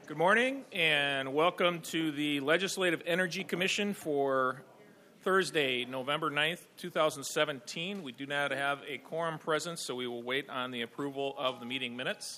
Good morning and welcome to the Legislative Energy Commission for Thursday, November 9th, 2017. We do not have a quorum present, so we will wait on the approval of the meeting minutes.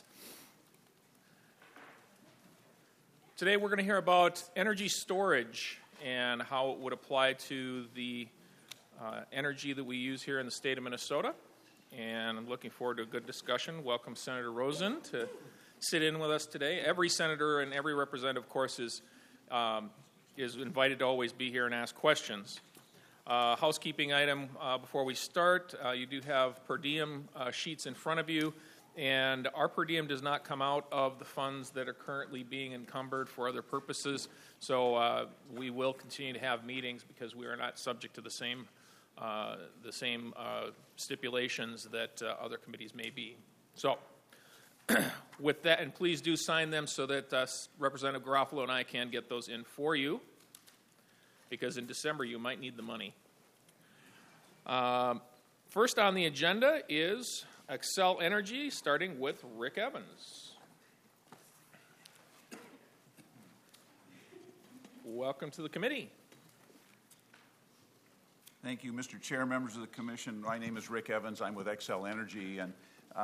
Today we're going to hear about energy storage and how it would apply to the energy that we use here in the state of Minnesota. And I'm looking forward to a good discussion. Welcome Senator Rosen to sit in with us today. Every senator and every representative, of course, is invited to always be here and ask questions. Housekeeping item before we start, you do have per diem sheets in front of you, and our per diem does not come out of the funds that are currently being encumbered for other purposes, so we will continue to have meetings because we are not subject to the same stipulations that other committees may be. So, with that, and please do sign them so that Representative Garofalo and I can get those in for you, because in December you might need the money. First on the agenda is Xcel Energy, starting with Rick Evans. Welcome to the committee. Thank you, Mr. Chair, members of the Commission. My name is Rick Evans. I'm with Xcel Energy, and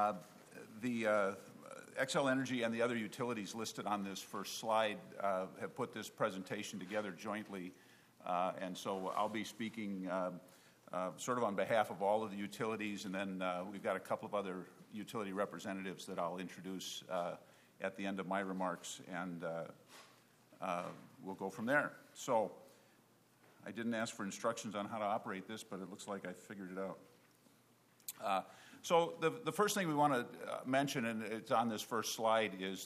the Xcel Energy and the other utilities listed on this first slide have put this presentation together jointly, and so I'll be speaking sort of on behalf of all of the utilities, and then we've got a couple of other utility representatives that I'll introduce at the end of my remarks, and we'll go from there. So I didn't ask for instructions on how to operate this, but it looks like I figured it out. So the first thing we want to mention, and it's on this first slide, is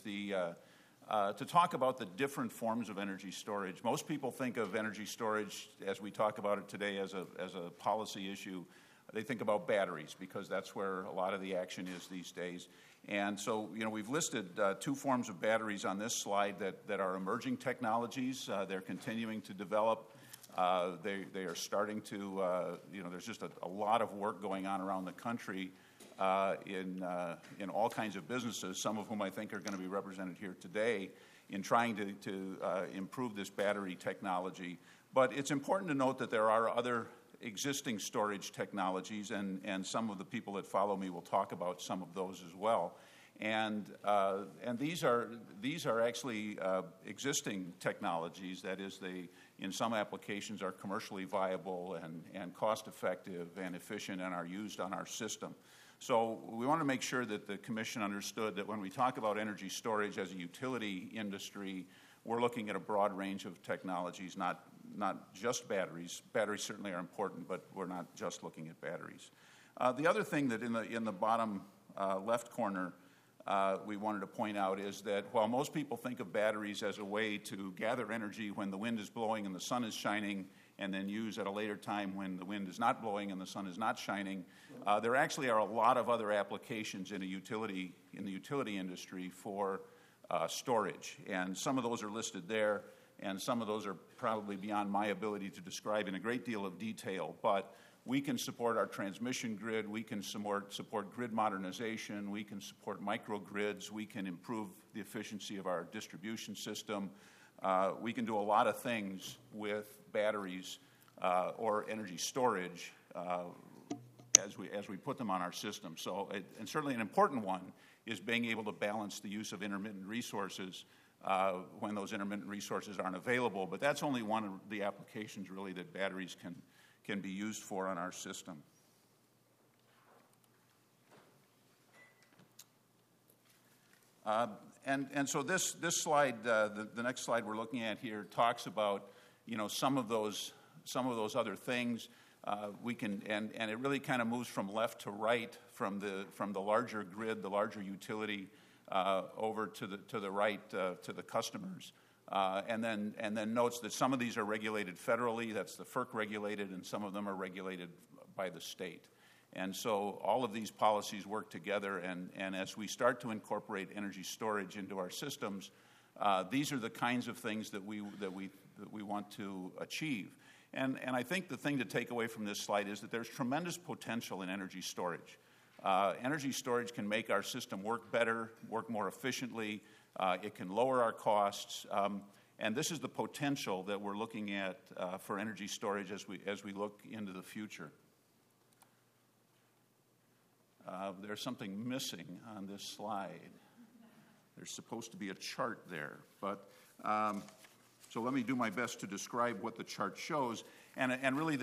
to talk about the different forms of energy storage. Most people think of energy storage, as we talk about it today, as a policy issue. They think about batteries because that's where a lot of the action is these days. And so, we've listed two forms of batteries on this slide that are emerging technologies. They're continuing to develop. They are starting to, there's just a lot of work going on around the country in all kinds of businesses, some of whom I think are going to be represented here today, in trying to improve this battery technology. But it's important to note that there are other existing storage technologies, and some of the people that follow me will talk about some of those as well. And these are actually existing technologies. That is, they in some applications are commercially viable and cost effective and efficient and are used on our system. So we want to make sure that the Commission understood that when we talk about energy storage as a utility industry, we're looking at a broad range of technologies, not just batteries. Batteries certainly are important, but we're not just looking at batteries. The other thing that in the bottom left corner we wanted to point out is that while most people think of batteries as a way to gather energy when the wind is blowing and the sun is shining, and then use at a later time when the wind is not blowing and the sun is not shining, there actually are a lot of other applications in the utility industry for storage, and some of those are listed there, and some of those are probably beyond my ability to describe in a great deal of detail, but we can support our transmission grid, we can support grid modernization, we can support microgrids, we can improve the efficiency of our distribution system. We can do a lot of things with batteries or energy storage as we put them on our system. So, and certainly an important one is being able to balance the use of intermittent resources when those intermittent resources aren't available. But that's only one of the applications really that batteries can be used for on our system. And so this slide, the next slide we're looking at here, talks about some of those other things. We can and it really kind of moves from left to right, from the larger grid, the larger utility, over to the right to the customers. And then notes that some of these are regulated federally, that's the FERC regulated, and some of them are regulated by the state. And so all of these policies work together, and as we start to incorporate energy storage into our systems, these are the kinds of things that we want to achieve. And I think the thing to take away from this slide is that there's tremendous potential in energy storage. Energy storage can make our system work better, work more efficiently. It can lower our costs. And this is the potential that we're looking at for energy storage as we look into the future. There's something missing on this slide. There's supposed to be a chart there, but so let me do my best to describe what the chart shows. And really,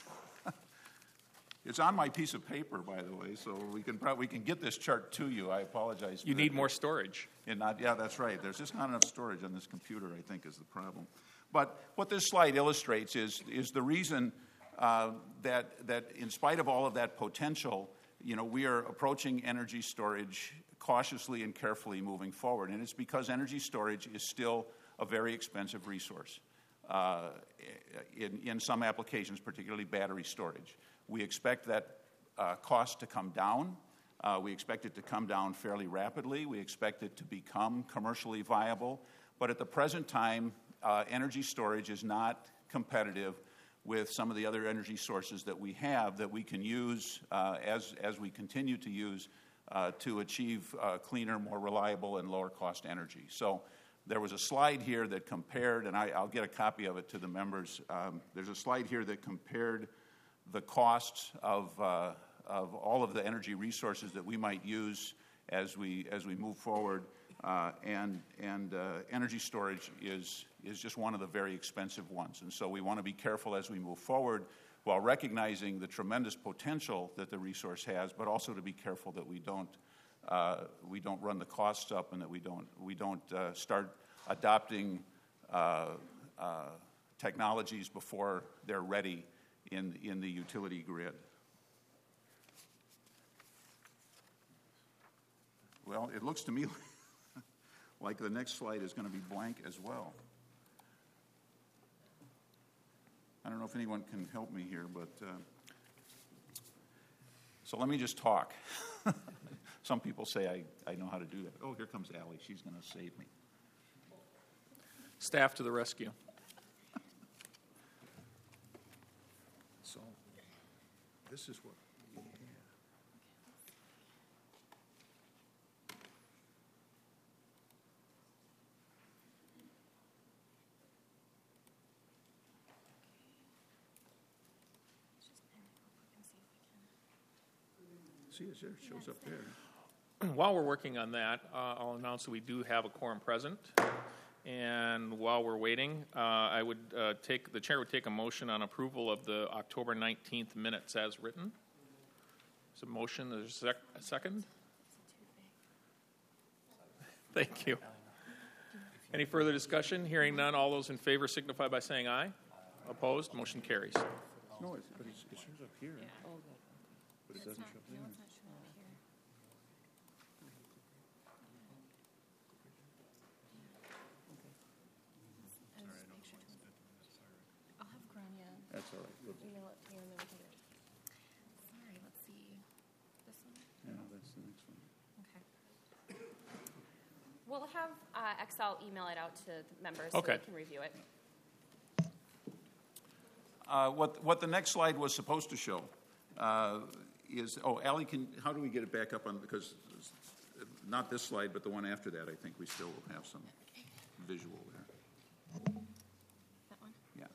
it's on my piece of paper, by the way, so we can get this chart to you. I apologize. You need more storage. Yeah, that's right. There's just not enough storage on this computer, I think, is the problem. But what this slide illustrates is the reason that in spite of all of that potential, we are approaching energy storage cautiously and carefully moving forward. And it's because energy storage is still a very expensive resource in some applications, particularly battery storage. We expect that cost to come down. We expect it to come down fairly rapidly. We expect it to become commercially viable. But at the present time, energy storage is not competitive with some of the other energy sources that we have that we can use as we continue to use to achieve cleaner, more reliable, and lower cost energy. So there was a slide here that compared, and I'll get a copy of it to the members. There's a slide here that compared the costs of all of the energy resources that we might use as we move forward, and energy storage is just one of the very expensive ones. And so we want to be careful as we move forward while recognizing the tremendous potential that the resource has, but also to be careful that we don't run the costs up and that we don't start adopting technologies before they're ready in the utility grid. Well, it looks to me like the next slide is going to be blank as well. I don't know if anyone can help me here, but so let me just talk. Some people say I know how to do that. Oh, here comes Allie. She's going to save me. Staff to the rescue. So this is what we have. See, it shows up there. While we're working on that, I'll announce that we do have a quorum present. And while we're waiting, the chair would take a motion on approval of the October 19th minutes as written. Is a motion? There's a second? Thank you. Any further discussion? Hearing none, all those in favor signify by saying aye. Opposed? Motion carries. No, it shows up here. But it doesn't show up there. That's all right. Email it to you and then we can do it. Sorry, let's see. This one? Yeah, that's the next one. Okay. We'll have Excel email it out to the members so Okay. they can review it. What the next slide was supposed to show is, Allie, how do we get it back up on, because not this slide, but the one after that, I think we still will have some visual there. That one? Yeah.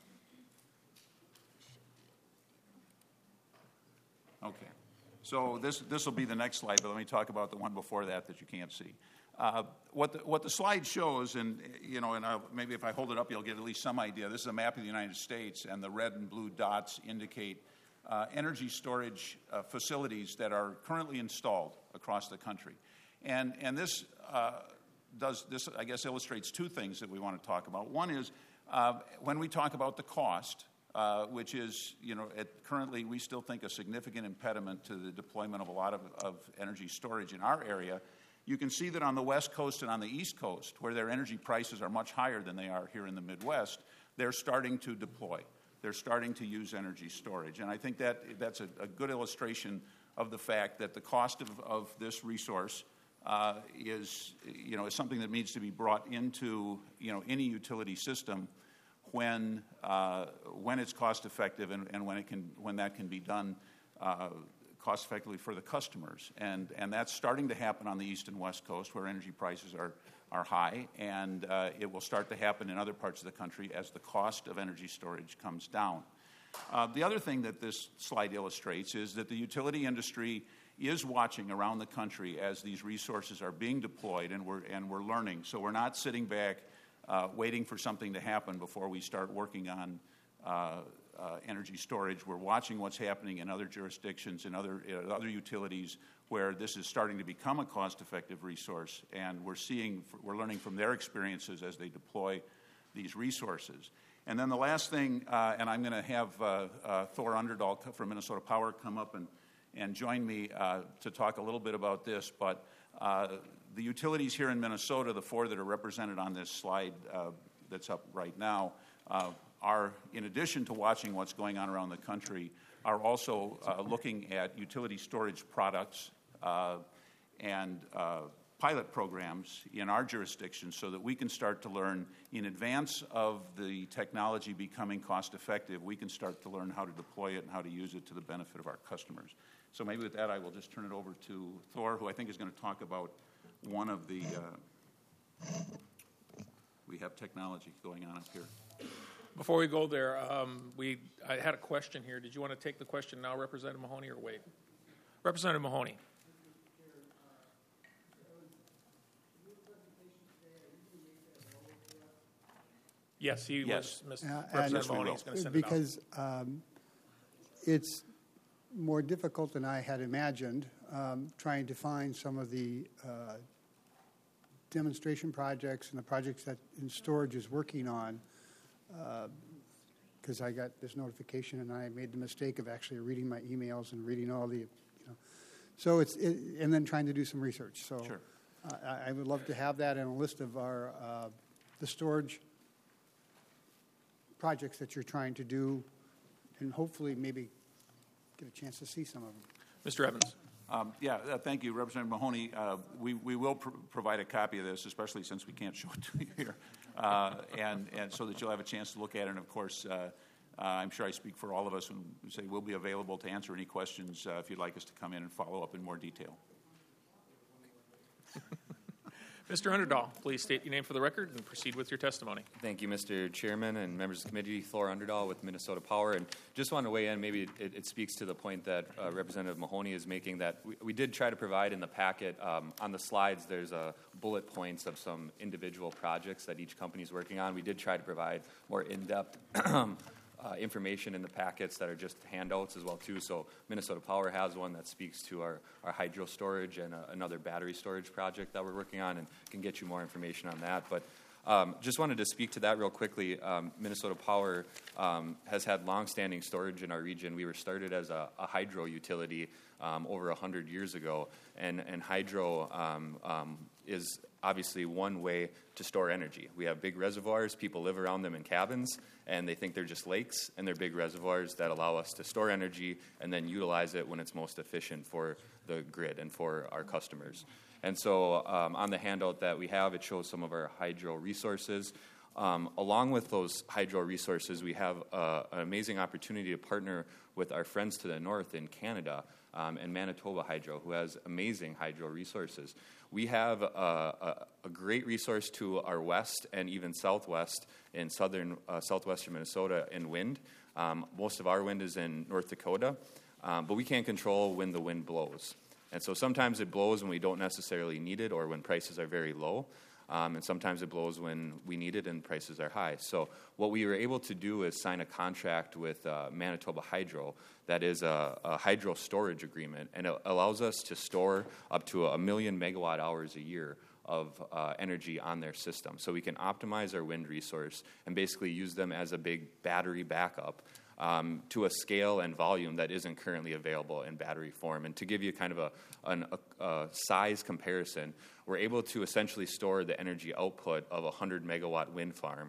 Okay. So this will be the next slide, but let me talk about the one before that you can't see. What the slide shows, and maybe if I hold it up, you'll get at least some idea. This is a map of the United States, and the red and blue dots indicate energy storage facilities that are currently installed across the country. And this I guess, illustrates two things that we want to talk about. One is when we talk about the cost, which is, currently we still think a significant impediment to the deployment of a lot of energy storage in our area. You can see that on the West Coast and on the East Coast, where their energy prices are much higher than they are here in the Midwest, they're starting to deploy. They're starting to use energy storage. And I think that's a good illustration of the fact that the cost of this resource is something that needs to be brought into, any utility system when it's cost effective and when that can be done cost effectively for the customers. And that's starting to happen on the East and West Coast where energy prices are high, and it will start to happen in other parts of the country as the cost of energy storage comes down. The other thing that this slide illustrates is that the utility industry is watching around the country as these resources are being deployed, and we're learning. So we're not sitting back waiting for something to happen before we start working on energy storage. We're watching what's happening in other jurisdictions and other utilities where this is starting to become a cost-effective resource, and we're learning from their experiences as they deploy these resources. And then the last thing, and I'm going to have Thor Underdahl from Minnesota Power come up and join me to talk a little bit about this, but the utilities here in Minnesota, the 4 that are represented on this slide that's up right now, are, in addition to watching what's going on around the country, are also looking at utility storage products and pilot programs in our jurisdiction so that we can start to learn in advance of the technology becoming cost effective. We can start to learn how to deploy it and how to use it to the benefit of our customers. So maybe with that I will just turn it over to Thor, who I think is going to talk about one of the we have technology going on up here. Before we go there, I had a question here. Did you want to take the question now, Representative Mahoney, or wait? Representative Mahoney. Yes, he was. Representative Mahoney is going to send it out. Because it's more difficult than I had imagined trying to find some of the demonstration projects and the projects that in storage is working on, because I got this notification and I made the mistake of actually reading my emails and reading all the, so and then trying to do some research. So sure. I would love to have that in a list of our the storage projects that you're trying to do, and hopefully maybe get a chance to see some of them. Mr. Evans. Thank you, Representative Mahoney. We will provide a copy of this, especially since we can't show it to you here, and so that you'll have a chance to look at it. And of course, I'm sure I speak for all of us when we say we'll be available to answer any questions if you'd like us to come in and follow up in more detail. Mr. Underdahl, please state your name for the record and proceed with your testimony. Thank you, Mr. Chairman and members of the committee. Thor Underdahl with Minnesota Power. And just want to weigh in, maybe it speaks to the point that Representative Mahoney is making, that we did try to provide in the packet. On the slides, there's bullet points of some individual projects that each company is working on. We did try to provide more in-depth information in the packets that are just handouts as well too. So Minnesota Power has one that speaks to our hydro storage and another battery storage project that we're working on, and can get you more information on that. But just wanted to speak to that real quickly. Minnesota Power has had long-standing storage in our region. We were started as a hydro utility over 100 years ago, and hydro is obviously one way to store energy. We have big reservoirs. People live around them in cabins, and they think they're just lakes, and they're big reservoirs that allow us to store energy and then utilize it when it's most efficient for the grid and for our customers. And so on the handout that we have, it shows some of our hydro resources. Along with those hydro resources, we have an amazing opportunity to partner with our friends to the north in Canada and Manitoba Hydro, who has amazing hydro resources. We have a great resource to our west and even southwest in southwestern Minnesota in wind. Most of our wind is in North Dakota, but we can't control when the wind blows. And so sometimes it blows when we don't necessarily need it or when prices are very low. And sometimes it blows when we need it and prices are high. So what we were able to do is sign a contract with Manitoba Hydro that is a hydro storage agreement, and it allows us to store up to 1 million megawatt hours a year of energy on their system. So we can optimize our wind resource and basically use them as a big battery backup to a scale and volume that isn't currently available in battery form. And to give you kind of a size comparison, we're able to essentially store the energy output of a 100 megawatt wind farm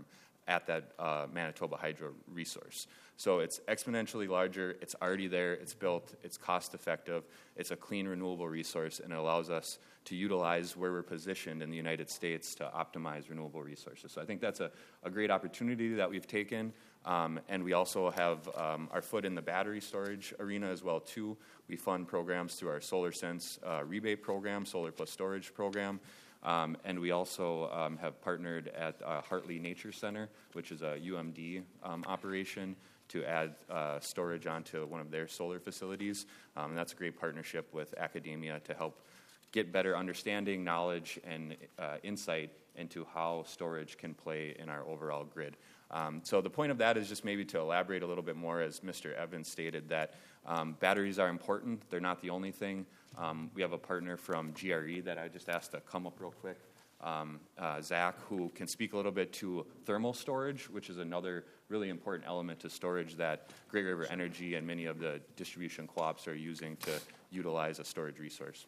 at that Manitoba hydro resource. So it's exponentially larger, it's already there, it's built, it's cost effective, it's a clean renewable resource, and it allows us to utilize where we're positioned in the United States to optimize renewable resources. So I think that's a great opportunity that we've taken. And we also have our foot in the battery storage arena as well, too. We fund programs through our SolarSense rebate program, Solar Plus Storage program. And we also have partnered at Hartley Nature Center, which is a UMD operation, to add storage onto one of their solar facilities. And that's a great partnership with academia to help get better understanding, knowledge, and insight into how storage can play in our overall grid. So the point of that is just maybe to elaborate a little bit more, as Mr. Evans stated, that batteries are important. They're not the only thing. We have a partner from GRE that I just asked to come up real quick, Zach, who can speak a little bit to thermal storage, which is another really important element to storage that Great River Energy and many of the distribution co-ops are using to utilize a storage resource.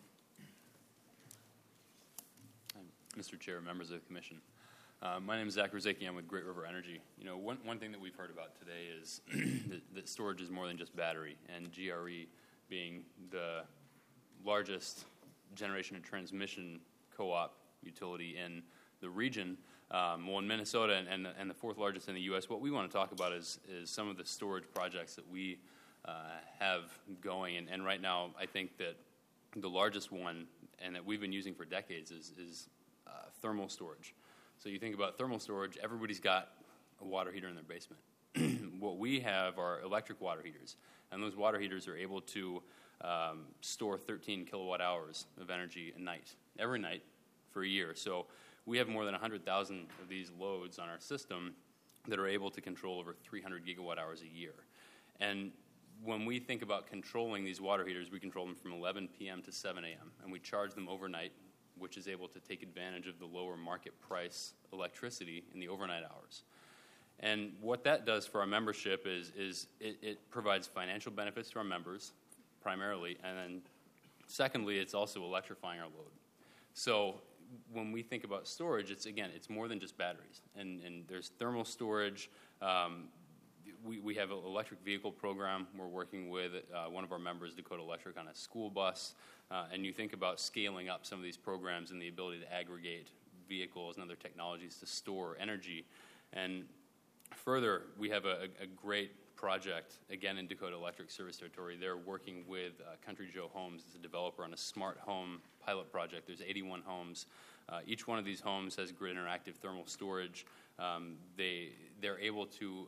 Mr. Chair, members of the Commission. My name is Zach Ruzicki. I'm with Great River Energy. You know, one thing that we've heard about today is that storage is more than just battery, and GRE being the largest generation and transmission co-op utility in the region, well, in Minnesota and the fourth largest in the U.S. What we want to talk about is some of the storage projects that we have going, and right now I think that the largest one, and that we've been using for decades, is thermal storage. So you think about thermal storage, everybody's got a water heater in their basement. What we have are electric water heaters, and those water heaters are able to store 13 kilowatt hours of energy a night, every night for a year. So we have more than 100,000 of these loads on our system that are able to control over 300 gigawatt hours a year. And when we think about controlling these water heaters, we control them from 11 p.m. to 7 a.m., and we charge them overnight, which is able to take advantage of the lower market price electricity in the overnight hours. And what that does for our membership is it provides financial benefits to our members, primarily, and then secondly, it's also electrifying our load. So when we think about storage, it's more than just batteries. And there's thermal storage. We have an electric vehicle program. We're working with one of our members, Dakota Electric, on a school bus. And you think about scaling up some of these programs and the ability to aggregate vehicles and other technologies to store energy. And further, we have a great project, again, in Dakota Electric service territory. They're working with Country Joe Homes as a developer on a smart home pilot project. There's 81 homes. Each one of these homes has grid interactive thermal storage. They're able to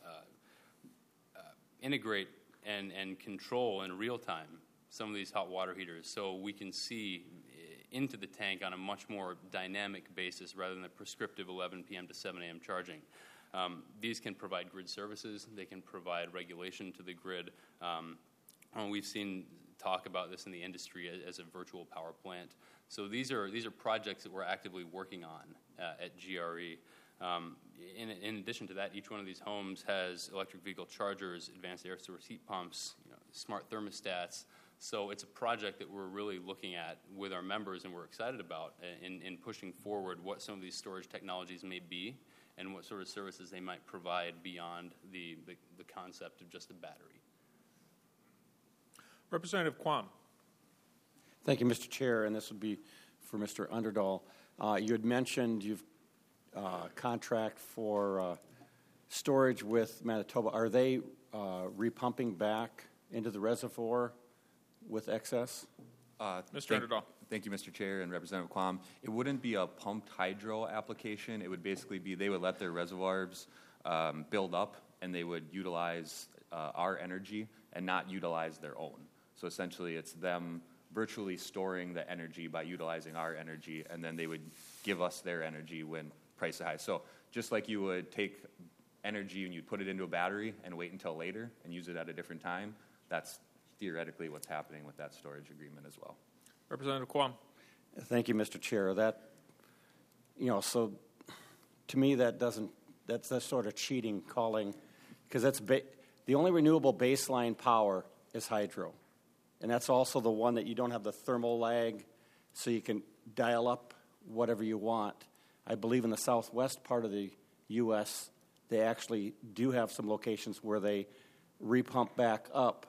integrate and control in real time some of these hot water heaters, so we can see into the tank on a much more dynamic basis rather than the prescriptive 11 p.m. to 7 a.m. charging. These can provide grid services. They can provide regulation to the grid. We've seen talk about this in the industry as a virtual power plant. So these are projects that we're actively working on at GRE. In addition to that, each one of these homes has electric vehicle chargers, advanced air source heat pumps, smart thermostats. So it's a project that we're really looking at with our members, and we're excited about in pushing forward what some of these storage technologies may be and what sort of services they might provide beyond the concept of just a battery. Representative Quam. Thank you, Mr. Chair, and this would be for Mr. Underdahl. You had mentioned you've contract for storage with Manitoba. Are they repumping back into the reservoir with excess? Mr. Underdahl. Thank you, Mr. Chair and Representative Quam. It wouldn't be a pumped hydro application. It would basically be they would let their reservoirs build up, and they would utilize our energy and not utilize their own. So essentially it's them virtually storing the energy by utilizing our energy, and then they would give us their energy when prices are high. So just like you would take energy and you'd put it into a battery and wait until later and use it at a different time, that's theoretically what's happening with that storage agreement as well. Representative Quam. Thank you, Mr. Chair. So to me that's sort of cheating, calling, because that's the only renewable baseline power is hydro. And that's also the one that you don't have the thermal lag, so you can dial up whatever you want. I believe in the southwest part of the U.S., they actually do have some locations where they repump back up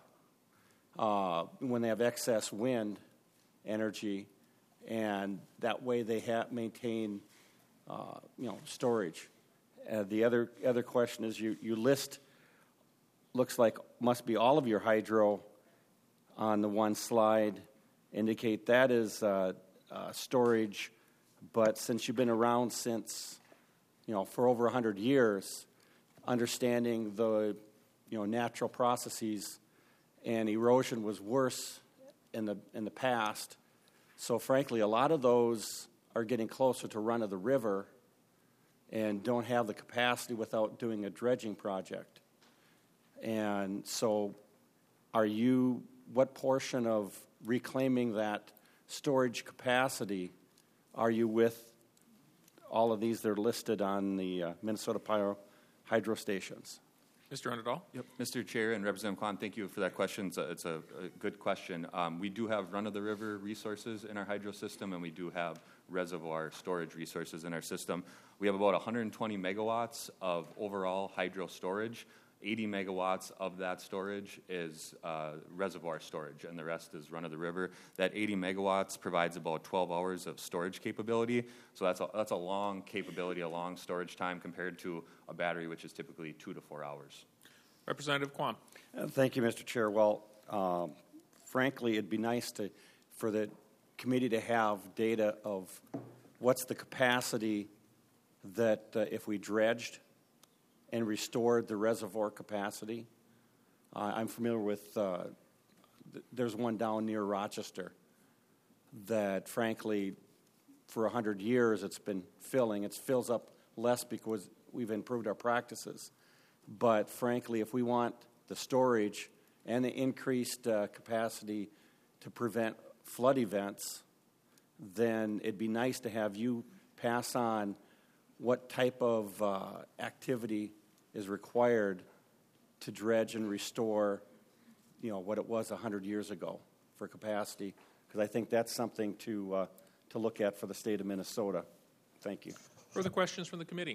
when they have excess wind energy, and that way they maintain storage. The other question is you list, looks like must be all of your hydro on the one slide, indicate that is storage, but since you've been around since, for over 100 years, understanding the, natural processes and erosion was worse in the past. So frankly, a lot of those are getting closer to run of the river and don't have the capacity without doing a dredging project. And so what portion of reclaiming that storage capacity are you with all of these that are listed on the Minnesota Power hydro stations? Mr. Underdahl? Yep. Mr. Chair and Representative Kwan, thank you for that question. It's a good question. We do have run-of-the-river resources in our hydro system, and we do have reservoir storage resources in our system. We have about 120 megawatts of overall hydro storage. 80 megawatts of that storage is reservoir storage, and the rest is run-of-the-river. That 80 megawatts provides about 12 hours of storage capability, so that's a long capability, a long storage time compared to a battery, which is typically 2 to 4 hours. Representative Kwan. Thank you, Mr. Chair. Well, frankly, it'd be nice for the committee to have data of what's the capacity that if we dredged and restored the reservoir capacity. I'm familiar with, there's one down near Rochester that, frankly, for 100 years it's been filling. It fills up less because we've improved our practices. But, frankly, if we want the storage and the increased capacity to prevent flood events, then it'd be nice to have you pass on what type of activity is required to dredge and restore, what it was 100 years ago for capacity, because I think that's something to look at for the state of Minnesota. Thank you. Further questions from the committee?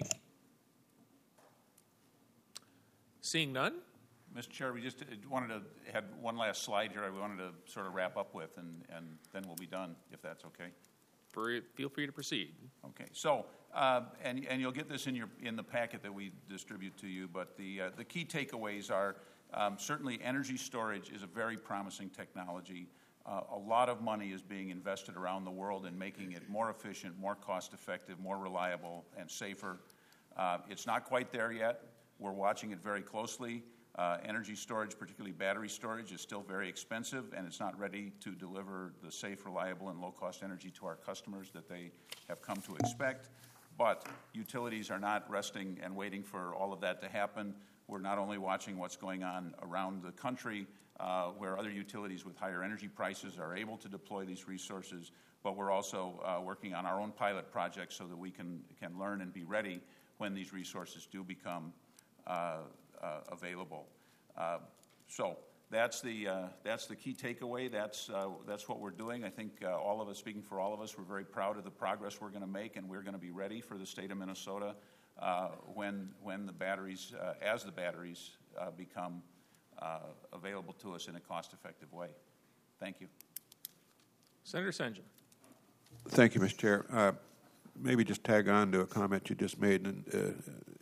Seeing none? Mr. Chair, we just had one last slide here we wanted to sort of wrap up with, and then we'll be done, if that's okay. Feel free to proceed. Okay, so and you'll get this in the packet that we distribute to you. But the key takeaways are certainly energy storage is a very promising technology. A lot of money is being invested around the world in making it more efficient, more cost-effective, more reliable, and safer. It's not quite there yet. We're watching it very closely. Energy storage, particularly battery storage, is still very expensive, and it's not ready to deliver the safe, reliable, and low-cost energy to our customers that they have come to expect. But utilities are not resting and waiting for all of that to happen. We're not only watching what's going on around the country, where other utilities with higher energy prices are able to deploy these resources, but we're also working on our own pilot projects so that we can learn and be ready when these resources do become available. So that's the key takeaway. That's what we're doing. I think all of us, speaking for all of us, we're very proud of the progress we're going to make, and we're going to be ready for the state of Minnesota when the batteries, as the batteries become available to us in a cost-effective way. Thank you. Senator Senjum. Thank you, Mr. Chair. Maybe just tag on to a comment you just made, and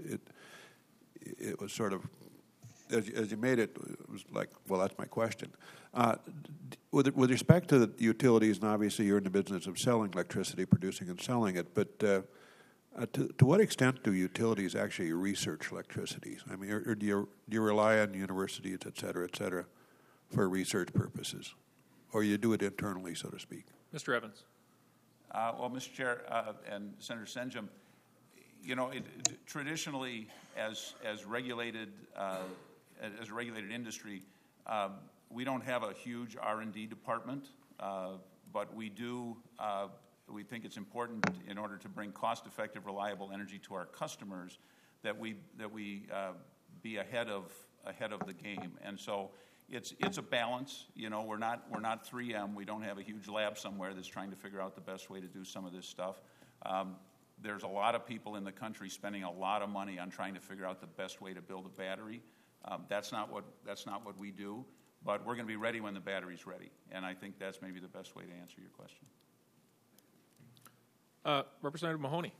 it was sort of, as you made it, it was like, well, that's my question. With respect to the utilities, and obviously you're in the business of selling electricity, producing and selling it, but to what extent do utilities actually research electricity? I mean, or do you rely on universities, et cetera, for research purposes? Or you do it internally, so to speak? Mr. Evans. Well, Mr. Chair and Senator Senjum, traditionally, as regulated as a regulated industry, we don't have a huge R&D department, but we do. We think it's important in order to bring cost-effective, reliable energy to our customers that we be ahead of the game, and so. It's a balance. We're not 3M. We don't have a huge lab somewhere that's trying to figure out the best way to do some of this stuff. There's a lot of people in the country spending a lot of money on trying to figure out the best way to build a battery. That's not what we do, but we're going to be ready when the battery's ready, and I think that's maybe the best way to answer your question. Representative Mahoney.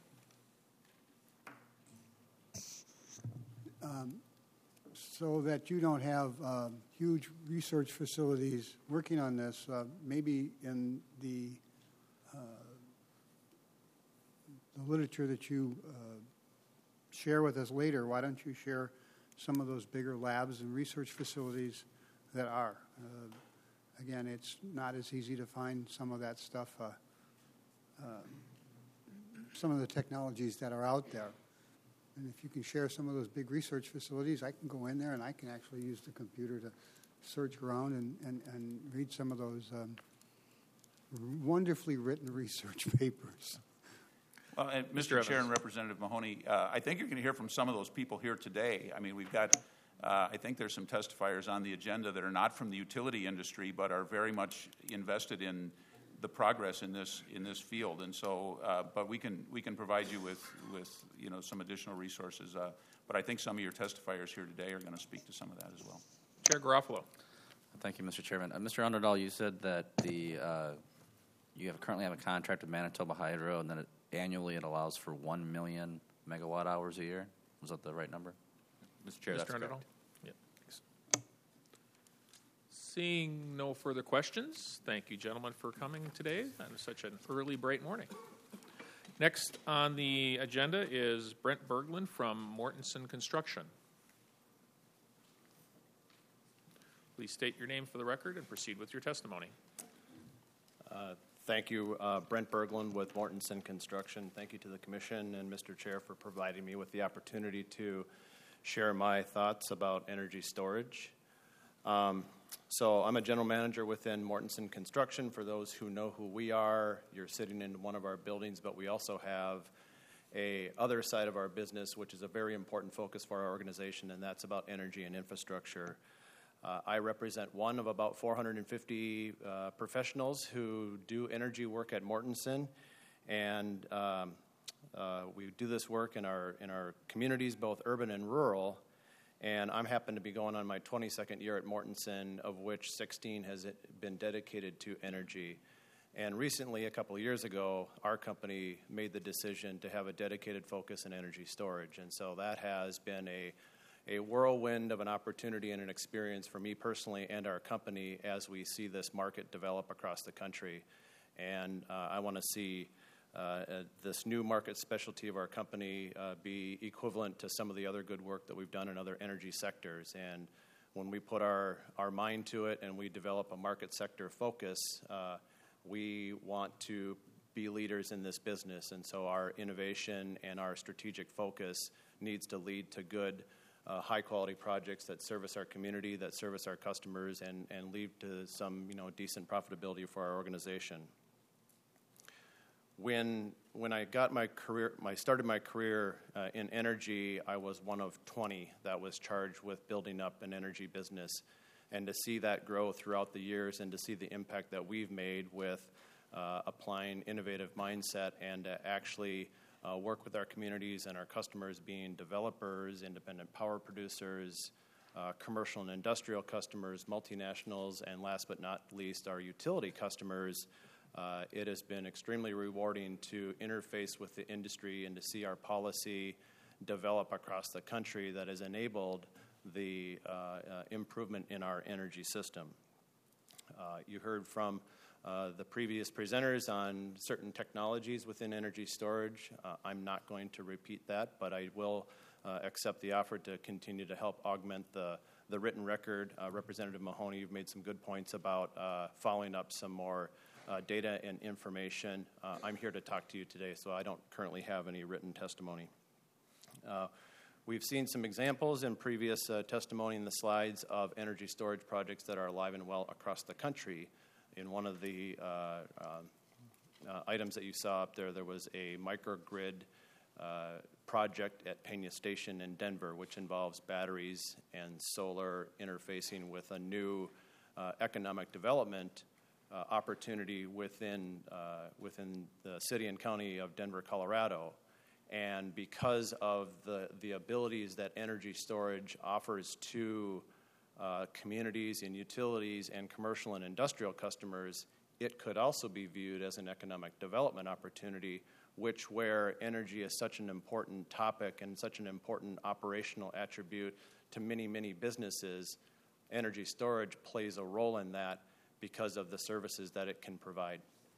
So that you don't have huge research facilities working on this, maybe in the literature that you share with us later, why don't you share some of those bigger labs and research facilities that are? Again, it's not as easy to find some of that stuff, some of the technologies that are out there. And if you can share some of those big research facilities, I can go in there and I can actually use the computer to search around and read some of those wonderfully written research papers. Well, and Mr. Chair and Representative Mahoney, I think you're going to hear from some of those people here today. I mean, we've got, I think there's some testifiers on the agenda that are not from the utility industry, but are very much invested in the progress in this field, and so, but we can provide you with some additional resources. But I think some of your testifiers here today are going to speak to some of that as well. Chair Garofalo. Thank you, Mr. Chairman. Mr. Underdahl, you said that you currently have a contract with Manitoba Hydro, and then annually it allows for 1 million megawatt hours a year. Was that the right number? Mr. Chair, that's correct. Yeah, thanks. Seeing no further questions, thank you, gentlemen, for coming today on such an early, bright morning. Next on the agenda is Brent Berglund from Mortensen Construction. Please state your name for the record and proceed with your testimony. Thank you, Brent Berglund with Mortensen Construction. Thank you to the Commission and Mr. Chair for providing me with the opportunity to share my thoughts about energy storage. So I'm a general manager within Mortensen Construction. For those who know who we are, you're sitting in one of our buildings, but we also have a other side of our business, which is a very important focus for our organization, and that's about energy and infrastructure. I represent one of about 450 professionals who do energy work at Mortensen, and we do this work in our communities, both urban and rural. And I'm happen to be going on my 22nd year at Mortensen, of which 16 has been dedicated to energy. And recently, a couple of years ago, our company made the decision to have a dedicated focus in energy storage. And so that has been a whirlwind of an opportunity and an experience for me personally and our company as we see this market develop across the country. And I want to see this new market specialty of our company be equivalent to some of the other good work that we've done in other energy sectors. And when we put our mind to it and we develop a market sector focus, we want to be leaders in this business. And so our innovation and our strategic focus needs to lead to good, high-quality projects that service our community, that service our customers, and lead to some decent profitability for our organization. When I got my career, I started my career in energy, I was one of 20 that was charged with building up an energy business. And to see that grow throughout the years and to see the impact that we've made with applying innovative mindset and to actually work with our communities and our customers being developers, independent power producers, commercial and industrial customers, multinationals, and last but not least, our utility customers, it has been extremely rewarding to interface with the industry and to see our policy develop across the country that has enabled the improvement in our energy system. You heard from the previous presenters on certain technologies within energy storage. I'm not going to repeat that, but I will accept the offer to continue to help augment the written record. Representative Mahoney, you've made some good points about following up some more data and information. I'm here to talk to you today, so I don't currently have any written testimony. We've seen some examples in previous testimony in the slides of energy storage projects that are alive and well across the country. In one of the items that you saw up there was a microgrid project at Peña Station in Denver, which involves batteries and solar interfacing with a new economic development opportunity within the city and county of Denver, Colorado. And because of the abilities that energy storage offers to communities and utilities and commercial and industrial customers, it could also be viewed as an economic development opportunity, where energy is such an important topic and such an important operational attribute to many, many businesses. Energy storage plays a role in that because of the services that it can provide.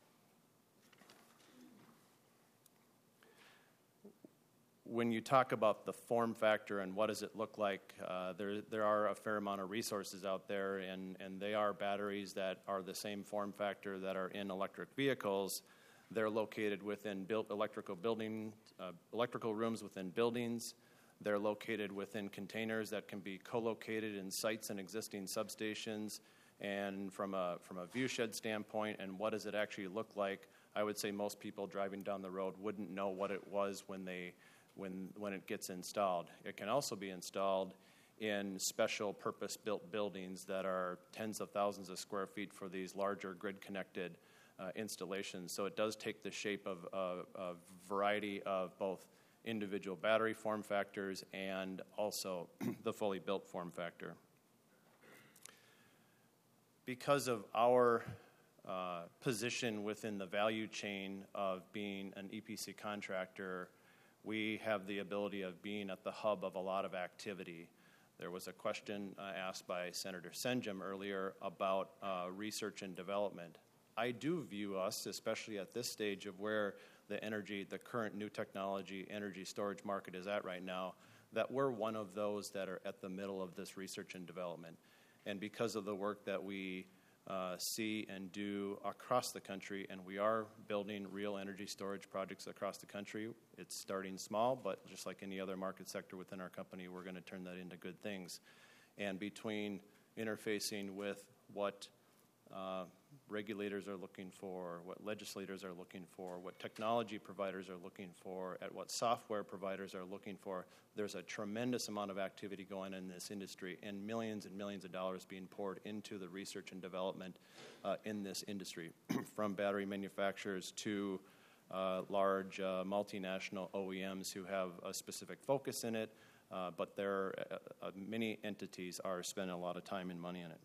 When you talk about the form factor and what does it look like, there are a fair amount of resources out there, and they are batteries that are the same form factor that are in electric vehicles. They're located within electrical rooms within buildings. They're located within containers that can be co-located in sites and existing substations. And from a viewshed standpoint, and what does it actually look like, I would say most people driving down the road wouldn't know what it was when it gets installed. It can also be installed in special purpose-built buildings that are tens of thousands of square feet for these larger grid-connected installations. So it does take the shape of a variety of both individual battery form factors and also the fully built form factor. Because of our position within the value chain of being an EPC contractor, we have the ability of being at the hub of a lot of activity. There was a question asked by Senator Senjum earlier about research and development. I do view us, especially at this stage of where the current new technology energy storage market is at right now, that we're one of those that are at the middle of this research and development. And because of the work that we see and do across the country, and we are building real energy storage projects across the country. It's starting small, but just like any other market sector within our company, we're going to turn that into good things. And between interfacing with what regulators are looking for, what legislators are looking for, what technology providers are looking for, at what software providers are looking for, there's a tremendous amount of activity going on in this industry and millions of dollars being poured into the research and development in this industry, from battery manufacturers to large multinational OEMs who have a specific focus in it, but many entities are spending a lot of time and money in it.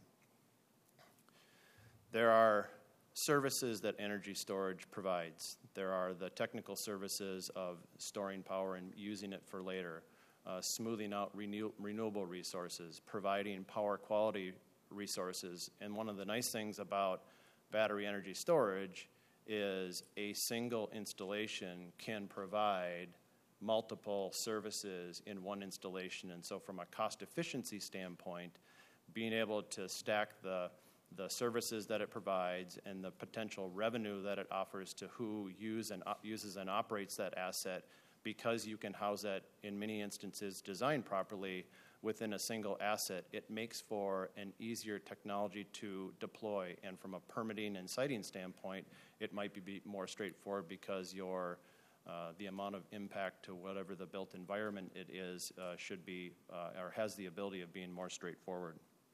There are services that energy storage provides. There are the technical services of storing power and using it for later, smoothing out renewable resources, providing power quality resources. And one of the nice things about battery energy storage is a single installation can provide multiple services in one installation. And so from a cost efficiency standpoint, being able to stack the services that it provides and the potential revenue that it offers to who uses and operates that asset, because you can house that, in many instances, designed properly within a single asset, it makes for an easier technology to deploy. And from a permitting and siting standpoint, it might be more straightforward because the amount of impact to whatever the built environment it is should be or has the ability of being more straightforward.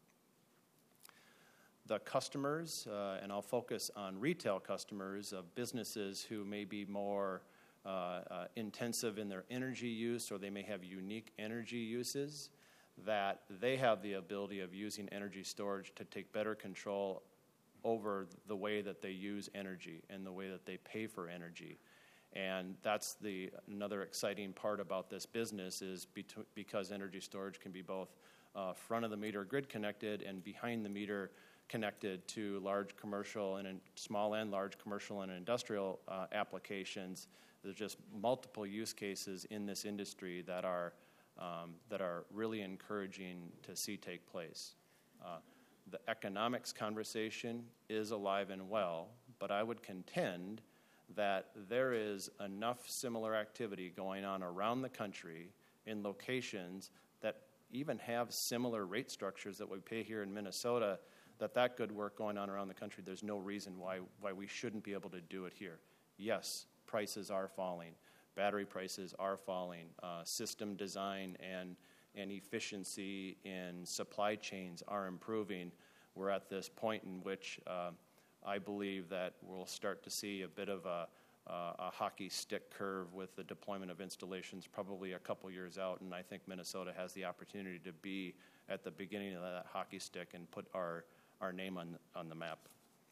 The customers, and I'll focus on retail customers of businesses who may be more intensive in their energy use, or they may have unique energy uses, that they have the ability of using energy storage to take better control over the way that they use energy and the way that they pay for energy. And that's another exciting part about this business is because energy storage can be both front of the meter grid connected and behind the meter connected to large commercial and small and large commercial and industrial applications. There's just multiple use cases in this industry that are really encouraging to see take place. The economics conversation is alive and well, but I would contend that there is enough similar activity going on around the country in locations that even have similar rate structures that we pay here in Minnesota, that good work going on around the country, there's no reason why we shouldn't be able to do it here. Yes, prices are falling. Battery prices are falling. System design and efficiency in supply chains are improving. We're at this point in which I believe that we'll start to see a bit of a a hockey stick curve with the deployment of installations probably a couple years out, and I think Minnesota has the opportunity to be at the beginning of that hockey stick and put our name on the map.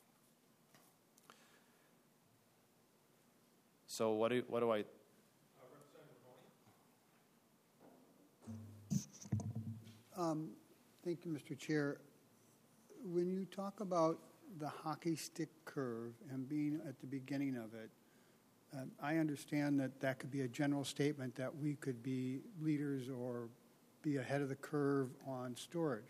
So what do I... Thank you, Mr. Chair. When you talk about the hockey stick curve and being at the beginning of it, I understand that that could be a general statement that we could be leaders or be ahead of the curve on storage.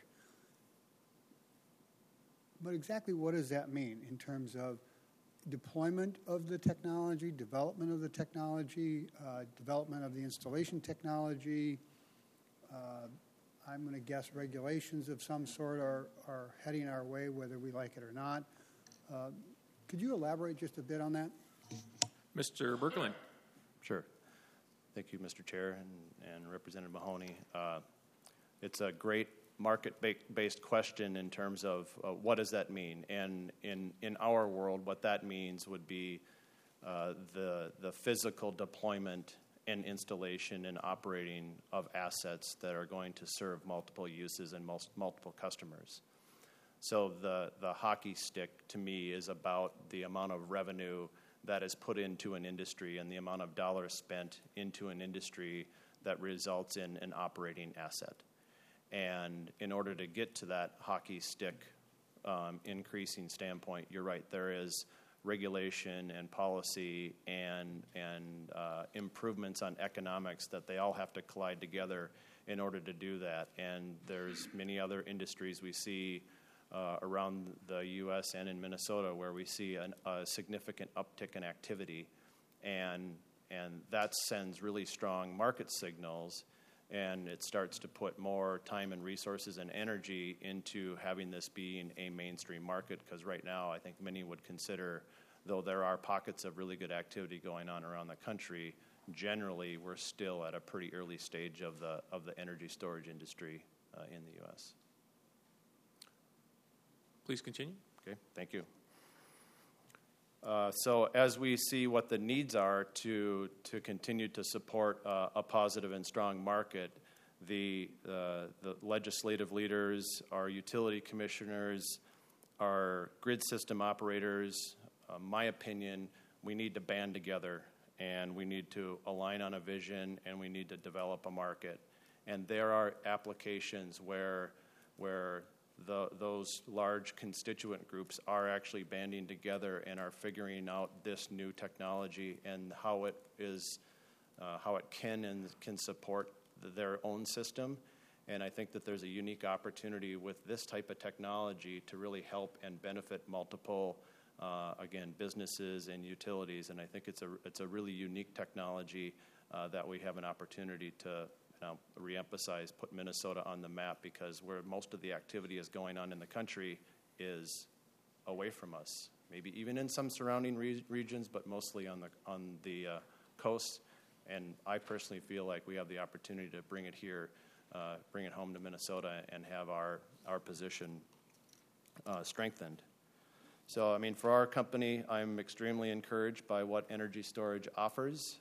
But exactly what does that mean in terms of deployment of the technology, development of the technology, development of the installation technology? I'm going to guess regulations of some sort are heading our way, whether we like it or not. Could you elaborate just a bit on that? Mr. Berglund. Sure. Thank you, Mr. Chair and Representative Mahoney. It's a great market-based question in terms of what does that mean? And in our world, what that means would be the physical deployment and installation and operating of assets that are going to serve multiple uses and multiple customers. So the hockey stick, to me, is about the amount of revenue that is put into an industry and the amount of dollars spent into an industry that results in an operating asset. And in order to get to that hockey stick increasing standpoint, you're right, there is regulation and policy and improvements on economics that they all have to collide together in order to do that. And there's many other industries we see around the U.S. and in Minnesota where we see a significant uptick in activity, and that sends really strong market signals, and it starts to put more time and resources and energy into having this being a mainstream market, because right now I think many would consider, though there are pockets of really good activity going on around the country, generally we're still at a pretty early stage of the energy storage industry in the U.S. Please continue. Okay, thank you. So as we see what the needs are to continue to support a positive and strong market, the legislative leaders, our utility commissioners, our grid system operators, my opinion, we need to band together and we need to align on a vision and we need to develop a market. And there are applications where those large constituent groups are actually banding together and are figuring out this new technology and how it can support their own system. And I think that there's a unique opportunity with this type of technology to really help and benefit multiple, businesses and utilities. And I think it's a really unique technology that we have an opportunity to reemphasize, put Minnesota on the map, because where most of the activity is going on in the country is away from us. Maybe even in some surrounding regions, but mostly on the coast. And I personally feel like we have the opportunity to bring it here, bring it home to Minnesota, and have our position strengthened. So, for our company, I'm extremely encouraged by what energy storage offers.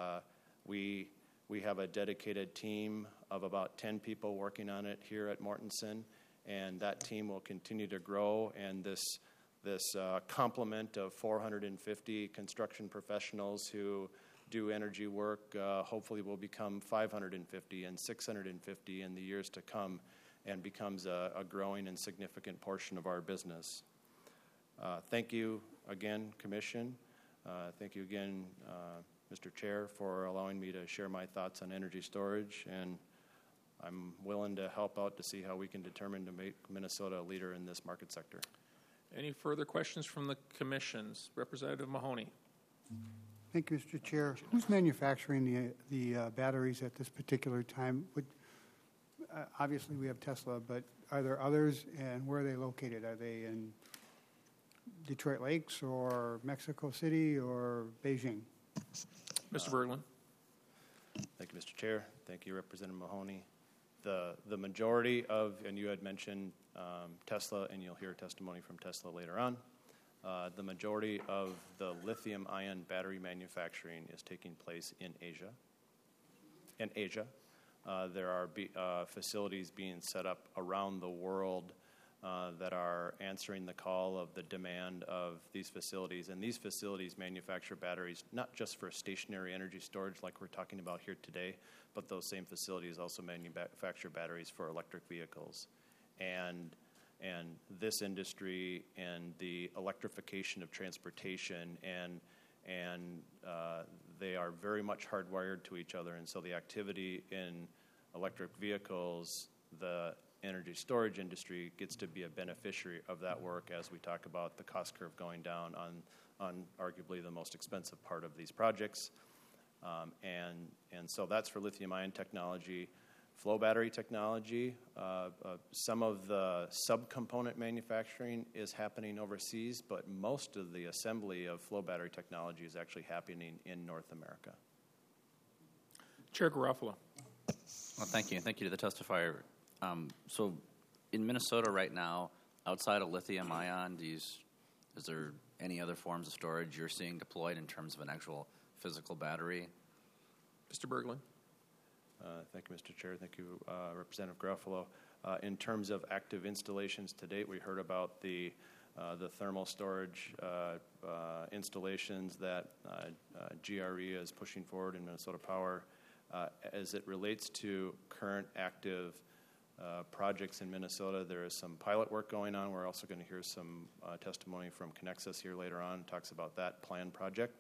We have a dedicated team of about 10 people working on it here at Mortenson, and that team will continue to grow. And this complement of 450 construction professionals who do energy work hopefully will become 550 and 650 in the years to come, and becomes a growing and significant portion of our business. Thank you again, Commission. Thank you again, Mr. Chair, for allowing me to share my thoughts on energy storage, and I'm willing to help out to see how we can determine to make Minnesota a leader in this market sector. Any further questions from the commissions? Representative Mahoney. Thank you, Mr. Chair. Who's manufacturing the batteries at this particular time? Obviously, we have Tesla, but are there others, and where are they located? Are they in Detroit Lakes or Mexico City or Beijing? Mr. Berglund. Thank you, Mr. Chair. Thank you, Representative Mahoney. The majority of, and you had mentioned Tesla, and you'll hear testimony from Tesla later on. The majority of the lithium-ion battery manufacturing is taking place in Asia. There are facilities being set up around the world that are answering the call of the demand of these facilities. And these facilities manufacture batteries not just for stationary energy storage like we're talking about here today, but those same facilities also manufacture batteries for electric vehicles. And this industry and the electrification of transportation and they are very much hardwired to each other. And so the activity in electric vehicles, the energy storage industry gets to be a beneficiary of that work as we talk about the cost curve going down on arguably the most expensive part of these projects. And so that's for lithium-ion technology. Flow battery technology, some of the subcomponent manufacturing is happening overseas, but most of the assembly of flow battery technology is actually happening in North America. Chair Garofalo. Well, thank you. Thank you to the testifier. So in Minnesota right now, outside of lithium-ion, is there any other forms of storage you're seeing deployed in terms of an actual physical battery? Mr. Berglund. Thank you, Mr. Chair. Thank you, Representative Garofalo. In terms of active installations to date, we heard about the thermal storage installations that GRE is pushing forward in Minnesota Power. As it relates to current active projects in Minnesota, there is some pilot work going on. We're also going to hear some testimony from Connexus here later on, talks about that planned project.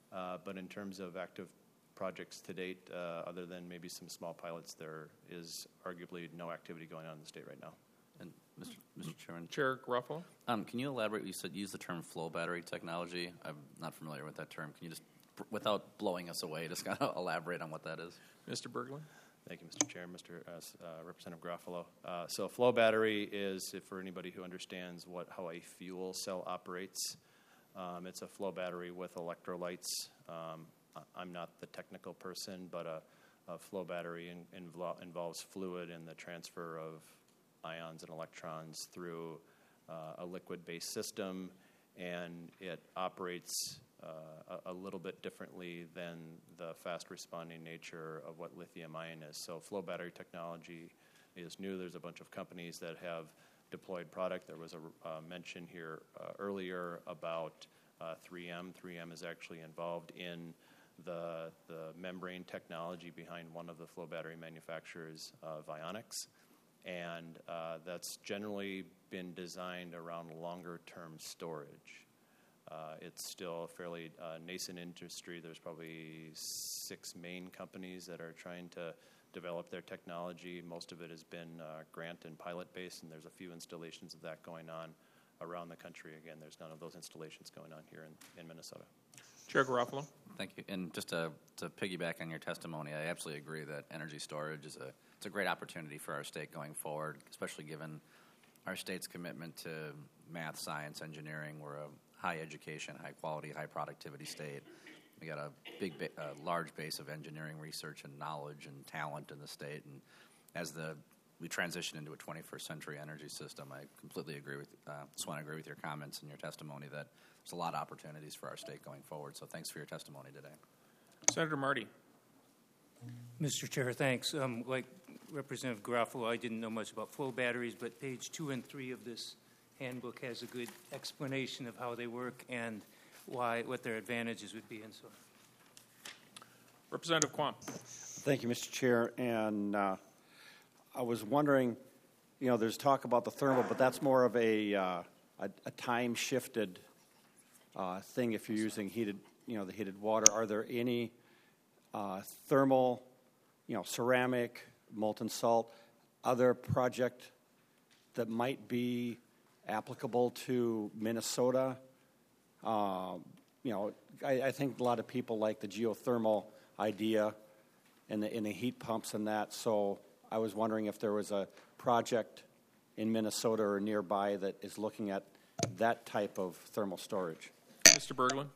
But in terms of active projects to date, other than maybe some small pilots, there is arguably no activity going on in the state right now. And Mr. Chairman, Chair Garofalo. Can you elaborate? You said use the term flow battery technology. I'm not familiar with that term. Can you just, without blowing us away, just kind of elaborate on what that is? Mr. Berglund. Thank you, Mr. Chair, Mr. Representative Garofalo. So flow battery is, if for anybody who understands how a fuel cell operates, it's a flow battery with electrolytes. I'm not the technical person, but a flow battery involves fluid and the transfer of ions and electrons through a liquid-based system, and it operates a little bit differently than the fast-responding nature of what lithium-ion is. So flow battery technology is new. There's a bunch of companies that have deployed product. There was a mention here earlier about 3M. 3M is actually involved in the membrane technology behind one of the flow battery manufacturers, Vionix, and that's generally been designed around longer-term storage. It's still a fairly nascent industry. There's probably 6 main companies that are trying to develop their technology. Most of it has been grant and pilot-based, and there's a few installations of that going on around the country. Again, there's none of those installations going on here in Minnesota. Chair Garofalo. Thank you. And just to piggyback on your testimony, I absolutely agree that energy storage is a great opportunity for our state going forward, especially given our state's commitment to math, science, engineering. We're a high education, high quality, high productivity state. We got a large base of engineering research and knowledge and talent in the state. And as we transition into a 21st century energy system, I completely agree with. Just want to agree with your comments and your testimony that there's a lot of opportunities for our state going forward. So thanks for your testimony today. Senator Marty. Mr. Chair, thanks. Like Representative Garofalo, I didn't know much about flow batteries, but page 2 and 3 of this handbook has a good explanation of how they work and what their advantages would be and so on. Representative Quam. Thank you, Mr. Chair. And I was wondering, there's talk about the thermal, but that's more of a time-shifted thing if you're using the heated water. Are there any thermal, ceramic, molten salt, other project that might be applicable to Minnesota? I think a lot of people like the geothermal idea and the heat pumps and that. So I was wondering if there was a project in Minnesota or nearby that is looking at that type of thermal storage. Mr. Berglund.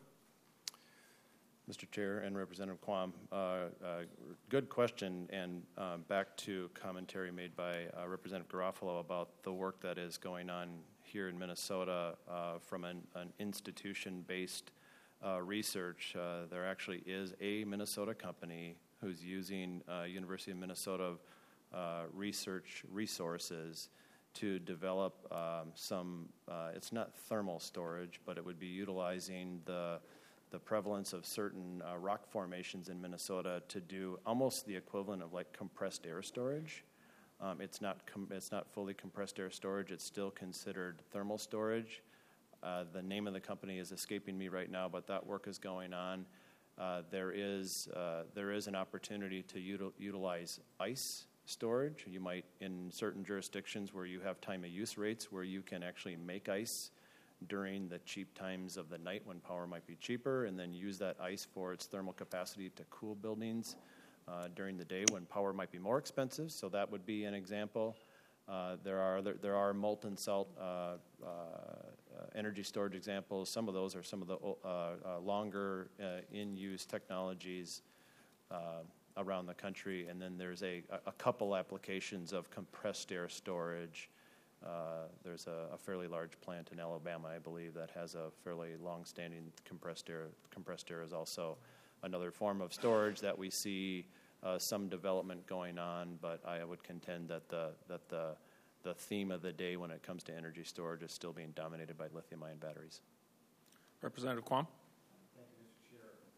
Mr. Chair and Representative Quam, good question, and back to commentary made by Representative Garofalo about the work that is going on here in Minnesota from an institution-based research. There actually is a Minnesota company who's using University of Minnesota research resources to develop some, it's not thermal storage, but it would be utilizing the prevalence of certain rock formations in Minnesota to do almost the equivalent of like compressed air storage. It's not fully compressed air storage. It's still considered thermal storage. The name of the company is escaping me right now, but that work is going on. There is an opportunity to utilize ice storage. You might, in certain jurisdictions where you have time of use rates, where you can actually make ice during the cheap times of the night when power might be cheaper, and then use that ice for its thermal capacity to cool buildings during the day when power might be more expensive. So that would be an example. There are molten salt energy storage examples. Some of those are some of the longer in-use technologies around the country. And then there's a couple applications of compressed air storage. There's a fairly large plant in Alabama, I believe, that has a fairly long-standing compressed air. Compressed air is also another form of storage that we see some development going on, but I would contend that the theme of the day when it comes to energy storage is still being dominated by lithium-ion batteries. Representative Quam. Thank you,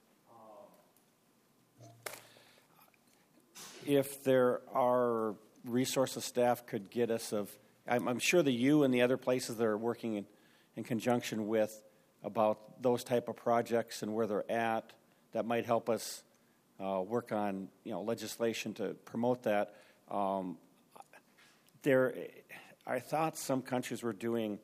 Mr. Chair. If there are resources staff could get us I'm sure that you and the other places that are working in conjunction with about those type of projects and where they're at, that might help us work on legislation to promote that. I thought some countries were doing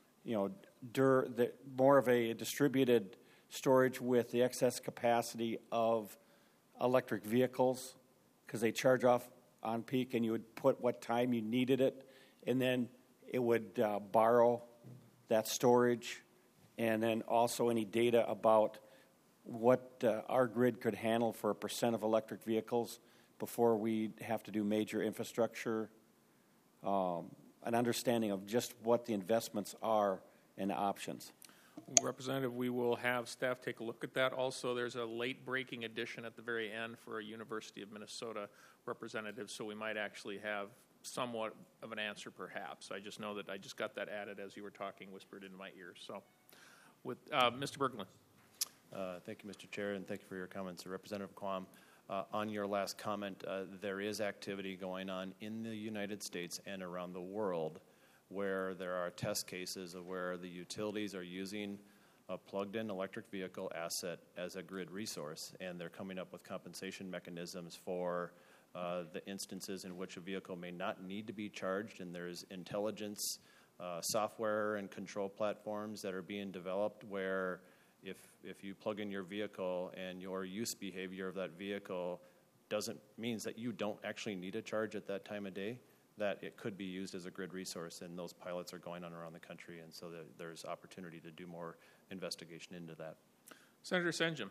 more of a distributed storage with the excess capacity of electric vehicles, because they charge off on peak and you would put what time you needed it, and then it would borrow that storage, and then also any data about what our grid could handle for a percent of electric vehicles before we have to do major infrastructure, an understanding of just what the investments are and the options. Representative, we will have staff take a look at that. Also, there's a late-breaking addition at the very end for a University of Minnesota representative, so we might actually have somewhat of an answer perhaps. I just know that I just got that added as you were talking, whispered in my ear. So, with Mr. Berglund. Thank you, Mr. Chair, and thank you for your comments. Representative Quam, on your last comment, there is activity going on in the United States and around the world where there are test cases of where the utilities are using a plugged-in electric vehicle asset as a grid resource, and they're coming up with compensation mechanisms for the instances in which a vehicle may not need to be charged, and there's intelligence software and control platforms that are being developed where if you plug in your vehicle and your use behavior of that vehicle means that you don't actually need a charge at that time of day, that it could be used as a grid resource, and those pilots are going on around the country, and so there's opportunity to do more investigation into that. Senator Senjum.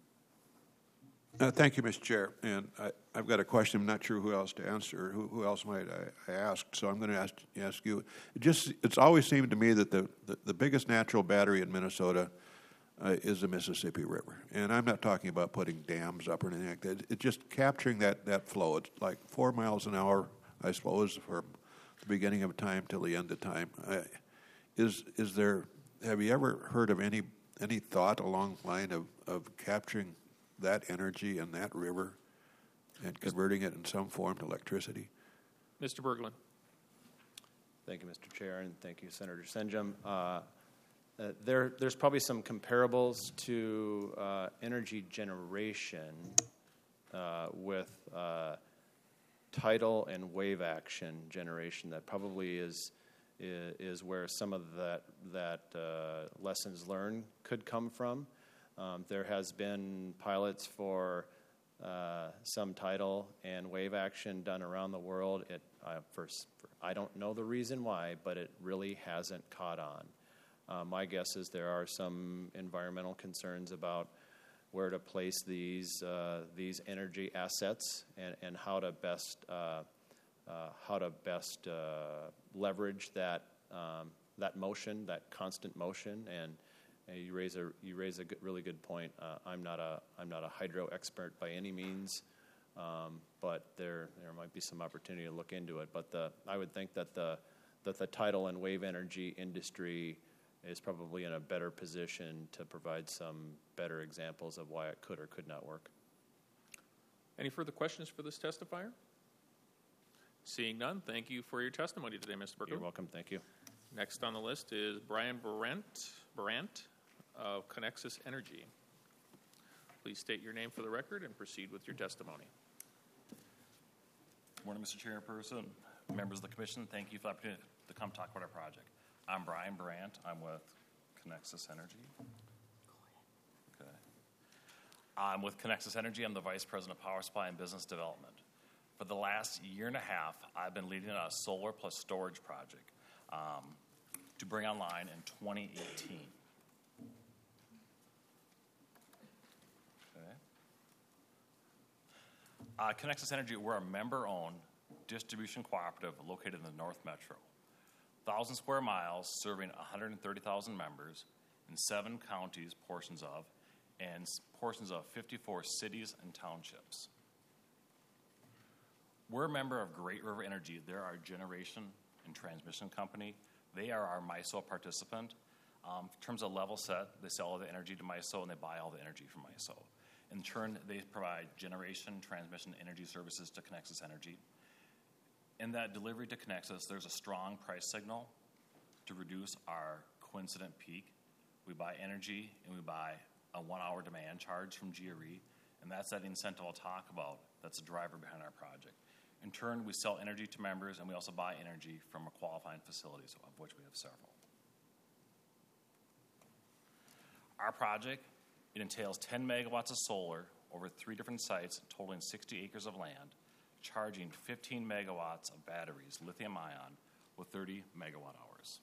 Thank you, Mr. Chair. And I've got a question. I'm not sure who else to answer. Who else might I ask? So I'm going to ask you. It's always seemed to me that the biggest natural battery in Minnesota is the Mississippi River. And I'm not talking about putting dams up or anything like that. It's just capturing that flow. It's like 4 miles an hour, I suppose, from the beginning of time till the end of time. Have you ever heard of any thought along the line of capturing that energy in that river and converting it in some form to electricity? Mr. Berglund. Thank you, Mr. Chair, and thank you, Senator Senjum. There's probably some comparables to energy generation with tidal and wave action generation that probably is where some of that lessons learned could come from. There has been pilots for some tidal and wave action done around the world. I don't know the reason why, but it really hasn't caught on. My guess is there are some environmental concerns about where to place these energy assets and how to best leverage that that motion, that constant motion, and you raise a really good point. I'm not a hydro expert by any means, but there might be some opportunity to look into it. But I would think that the tidal and wave energy industry is probably in a better position to provide some better examples of why it could or could not work. Any further questions for this testifier? Seeing none, thank you for your testimony today, Mr. Berglund. You're welcome. Thank you. Next on the list is Brian Brandt of Connexus Energy. Please state your name for the record and proceed with your testimony. Good morning, Mr. Chairperson, members of the Commission. Thank you for the opportunity to come talk about our project. I'm Brian Brandt. I'm with Connexus Energy. Okay. I'm with Connexus Energy. I'm the Vice President of Power Supply and Business Development. For the last year and a half, I've been leading a solar plus storage project to bring online in 2018. Okay. Connexus Energy, we're a member-owned distribution cooperative located in the North Metro. 1,000 square miles, serving 130,000 members in 7 counties, portions of 54 cities and townships. We're a member of Great River Energy. They're our generation and transmission company. They are our MISO participant. In terms of level set, they sell all the energy to MISO and they buy all the energy from MISO. In turn, they provide generation, transmission, energy services to Connexus Energy. In that delivery to Connexus, there's a strong price signal to reduce our coincident peak. We buy energy and we buy a 1-hour demand charge from GRE, and that's that incentive I'll talk about. That's a driver behind our project. In turn, we sell energy to members, and we also buy energy from qualifying facilities, of which we have several. Our project, it entails 10 megawatts of solar over 3 different sites, totaling 60 acres of land, charging 15 megawatts of batteries, lithium-ion, with 30 megawatt hours.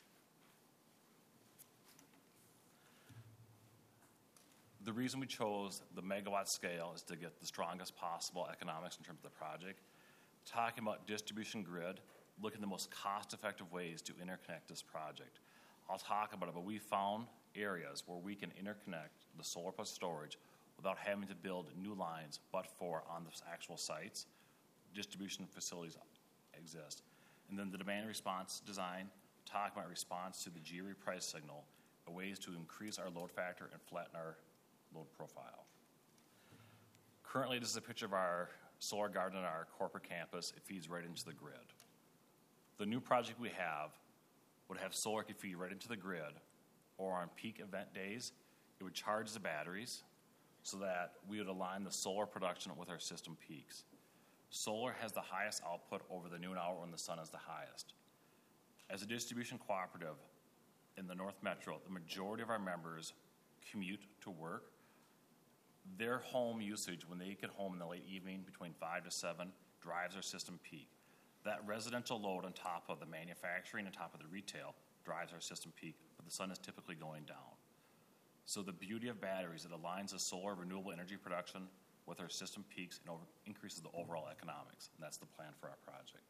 The reason we chose the megawatt scale is to get the strongest possible economics in terms of the project. Talking about distribution grid, look at the most cost-effective ways to interconnect this project. I'll talk about it, but we found areas where we can interconnect the solar plus storage without having to build new lines, but for on the actual sites, distribution facilities exist. And then the demand response design, talk about response to the GRE price signal, ways to increase our load factor and flatten our load profile. Currently, this is a picture of our solar garden at our corporate campus. It feeds right into the grid. The new project we have would have solar could feed right into the grid, or on peak event days, it would charge the batteries so that we would align the solar production with our system peaks. Solar has the highest output over the noon hour when the sun is the highest. As a distribution cooperative in the North Metro, the majority of our members commute to work. Their home usage, when they get home in the late evening between 5 to 7, drives our system peak. That residential load on top of the manufacturing, on top of the retail, drives our system peak, but the sun is typically going down. So the beauty of batteries, it aligns the solar renewable energy production with our system peaks and increases the overall economics, and that's the plan for our project.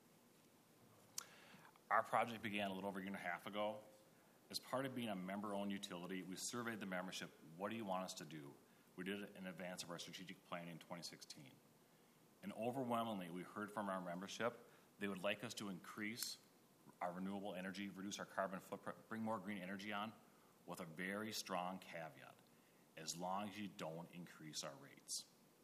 Our project began a little over a year and a half ago. As part of being a member-owned utility, we surveyed the membership, what do you want us to do? We did it in advance of our strategic planning in 2016. And overwhelmingly, we heard from our membership, they would like us to increase our renewable energy, reduce our carbon footprint, bring more green energy on, with a very strong caveat, as long as you don't increase our rates.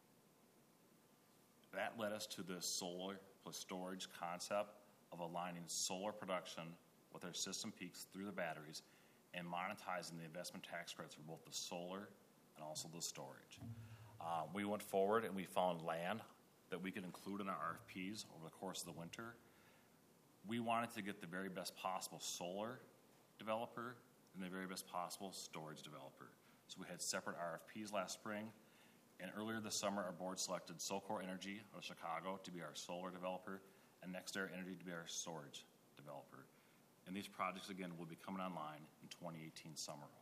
That led us to the solar plus storage concept of aligning solar production with our system peaks through the batteries and monetizing the investment tax credits for both the solar and also the storage. We went forward and we found land that we could include in our RFPs over the course of the winter. We wanted to get the very best possible solar developer and the very best possible storage developer. So we had separate RFPs last spring, and earlier this summer our board selected Solcor Energy out of Chicago to be our solar developer and NextEra Energy to be our storage developer. And these projects, again, will be coming online in 2018 summer of.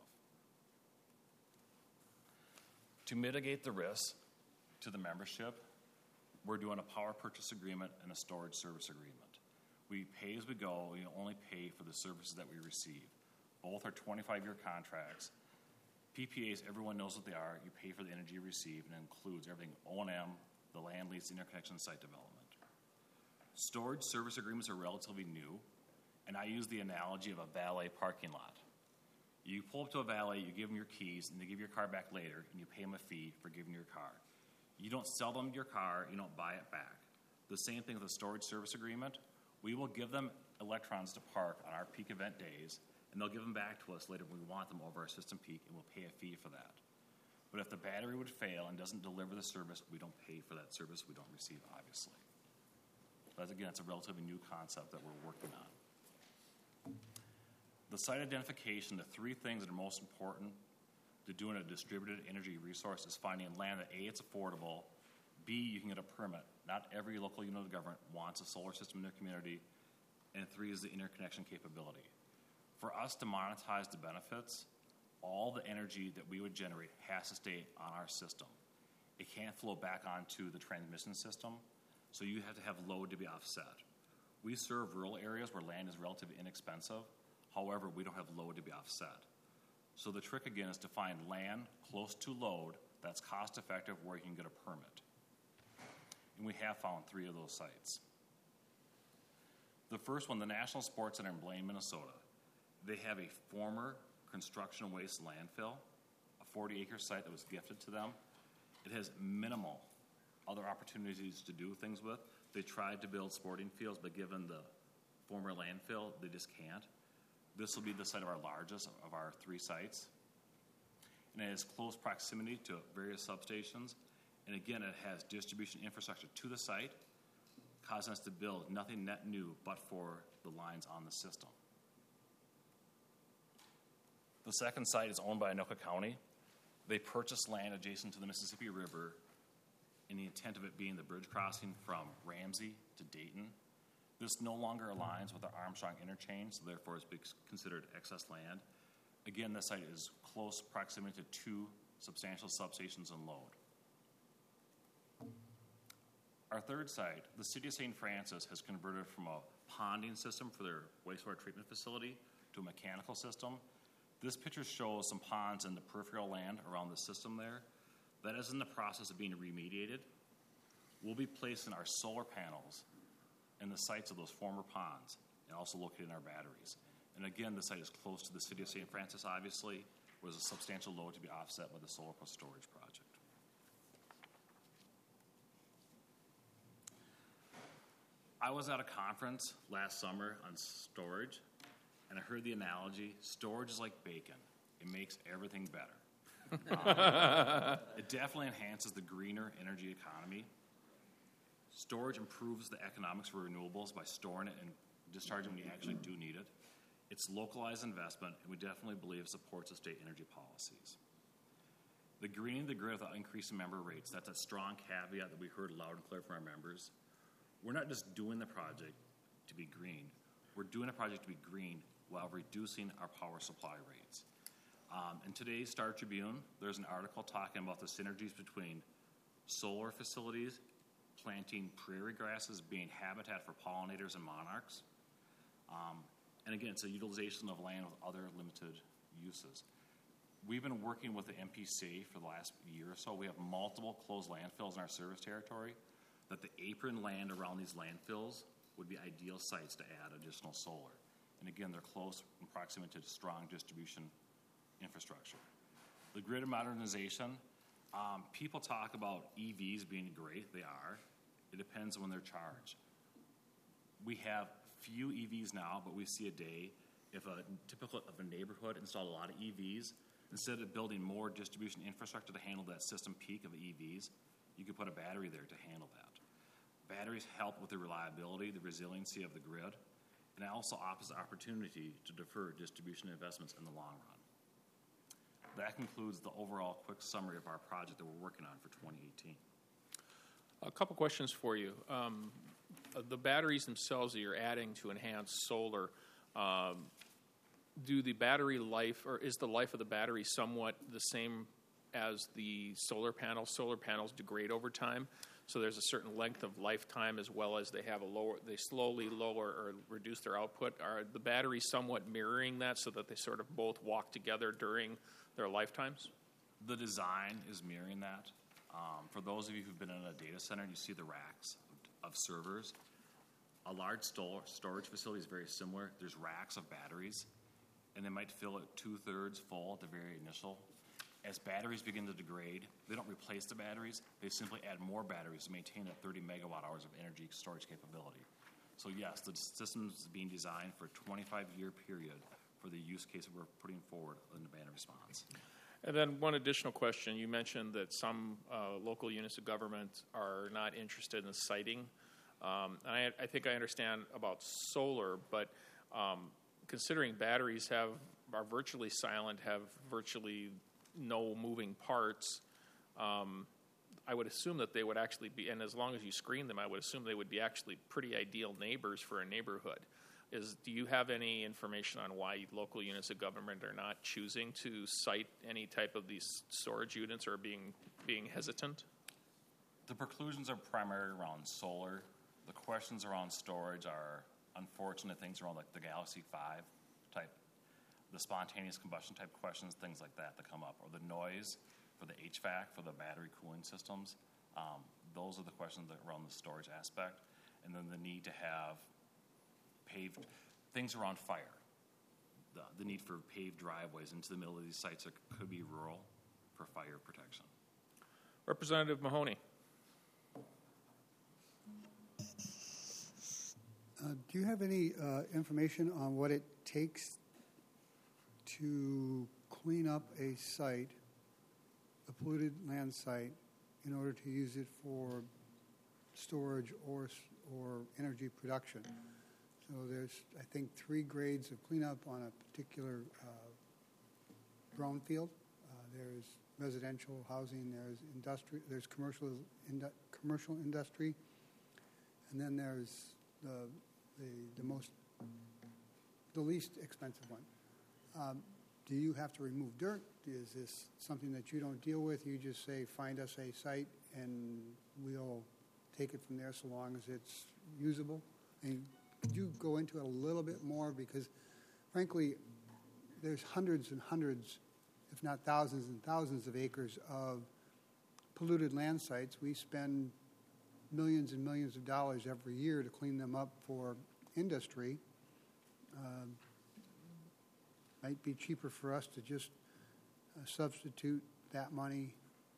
To mitigate the risk to the membership, we're doing a power purchase agreement and a storage service agreement. We pay as we go. We only pay for the services that we receive. Both are 25-year contracts. PPAs, everyone knows what they are. You pay for the energy you receive, and it includes everything O&M, the land lease, interconnection, site development. Storage service agreements are relatively new, and I use the analogy of a valet parking lot. You pull up to a valet, you give them your keys, and they give your car back later, and you pay them a fee for giving your car. You don't sell them your car, you don't buy it back. The same thing with a storage service agreement. We will give them electrons to park on our peak event days, and they'll give them back to us later when we want them over our system peak, and we'll pay a fee for that. But if the battery would fail and doesn't deliver the service, we don't pay for that service we don't receive, obviously. But again, it's a relatively new concept that we're working on. The site identification, the three things that are most important to doing a distributed energy resource is finding land that A, it's affordable, B, you can get a permit. Not every local unit of government wants a solar system in their community, and three is the interconnection capability. For us to monetize the benefits, all the energy that we would generate has to stay on our system. It can't flow back onto the transmission system, so you have to have load to be offset. We serve rural areas where land is relatively inexpensive. However, we don't have load to be offset. So the trick, again, is to find land close to load that's cost-effective where you can get a permit. And we have found 3 of those sites. The first one, the National Sports Center in Blaine, Minnesota. They have a former construction waste landfill, a 40-acre site that was gifted to them. It has minimal other opportunities to do things with. They tried to build sporting fields, but given the former landfill, they just can't. This will be the site of our largest of our 3 sites. And it has close proximity to various substations. And again, it has distribution infrastructure to the site, causing us to build nothing net new but for the lines on the system. The second site is owned by Anoka County. They purchased land adjacent to the Mississippi River in the intent of it being the bridge crossing from Ramsey to Dayton. This no longer aligns with the Armstrong interchange, so therefore it's considered excess land. Again, this site is close proximity to 2 substantial substations and load. Our third site, the City of St. Francis, has converted from a ponding system for their wastewater treatment facility to a mechanical system. This picture shows some ponds in the peripheral land around the system there. That is in the process of being remediated. We'll be placing our solar panels in the sites of those former ponds and also located in our batteries. And again, the site is close to the City of St. Francis, obviously, where there's a substantial load to be offset by the solar plus storage project. I was at a conference last summer on storage, and I heard the analogy, storage is like bacon. It makes everything better. It definitely enhances the greener energy economy. Storage improves the economics for renewables by storing it and discharging when you actually do need it. It's localized investment, and we definitely believe it supports the state energy policies. The greening the grid without increasing member rates, that's a strong caveat that we heard loud and clear from our members. We're not just doing the project to be green. We're doing a project to be green while reducing our power supply rates. In today's Star Tribune, there's an article talking about the synergies between solar facilities, planting prairie grasses, being habitat for pollinators and monarchs. And again, it's a utilization of land with other limited uses. We've been working with the MPC for the last year or so. We have multiple closed landfills in our service territory. That the apron land around these landfills would be ideal sites to add additional solar. And again, they're close in proximity to strong distribution infrastructure. The grid modernization, people talk about EVs being great. They are. It depends on when they're charged. We have few EVs now, but we see a day if a typical of a neighborhood installed a lot of EVs, instead of building more distribution infrastructure to handle that system peak of EVs, you could put a battery there to handle that. Batteries help with the reliability, the resiliency of the grid, and it also offers the opportunity to defer distribution investments in the long run. That concludes the overall quick summary of our project that we're working on for 2018. A couple questions for you. The batteries themselves that you're adding to enhance solar, do the battery life, or is the life of the battery somewhat the same as the solar panels? Solar panels degrade over time. So there's a certain length of lifetime, as well as they slowly lower or reduce their output. Are the batteries somewhat mirroring that so that they sort of both walk together during their lifetimes? The design is mirroring that. For those of you who've been in a data center, you see the racks of servers. A large storage facility is very similar. There's racks of batteries, and they might fill it 2/3 full at the very initial. As batteries begin to degrade, they don't replace the batteries. They simply add more batteries to maintain that 30 megawatt hours of energy storage capability. So yes, the system is being designed for a 25-year period for the use case that we're putting forward in the demand response. And then one additional question. You mentioned that some local units of government are not interested in siting. I think I understand about solar, but considering batteries are virtually silent, have virtually no moving parts, I would assume that they would actually be, and as long as you screen them, I would assume they would be actually pretty ideal neighbors for a neighborhood. Do you have any information on why local units of government are not choosing to site any type of these storage units or being hesitant? The preclusions are primarily around solar. The questions around storage are unfortunate things around like the Galaxy 5 type, the spontaneous combustion type questions, things like that come up, or the noise for the HVAC, for the battery cooling systems. Those are the questions that around the storage aspect. And then the need to have paved things around fire, the need for paved driveways into the middle of these sites that could be rural for fire protection. Representative Mahoney. Do you have any information on what it takes to clean up a site, a polluted land site, in order to use it for storage or energy production? So there's, I think, 3 grades of cleanup on a particular brownfield. There's residential housing, there's industry, there's commercial industry, and then there's the least expensive one. Do you have to remove dirt? Is this something that you don't deal with? You just say, find us a site and we'll take it from there so long as it's usable? And could you go into it a little bit more? Because frankly, there's hundreds and hundreds, if not thousands and thousands of acres of polluted land sites. We spend millions and millions of dollars every year to clean them up for industry. Might be cheaper for us to just substitute that money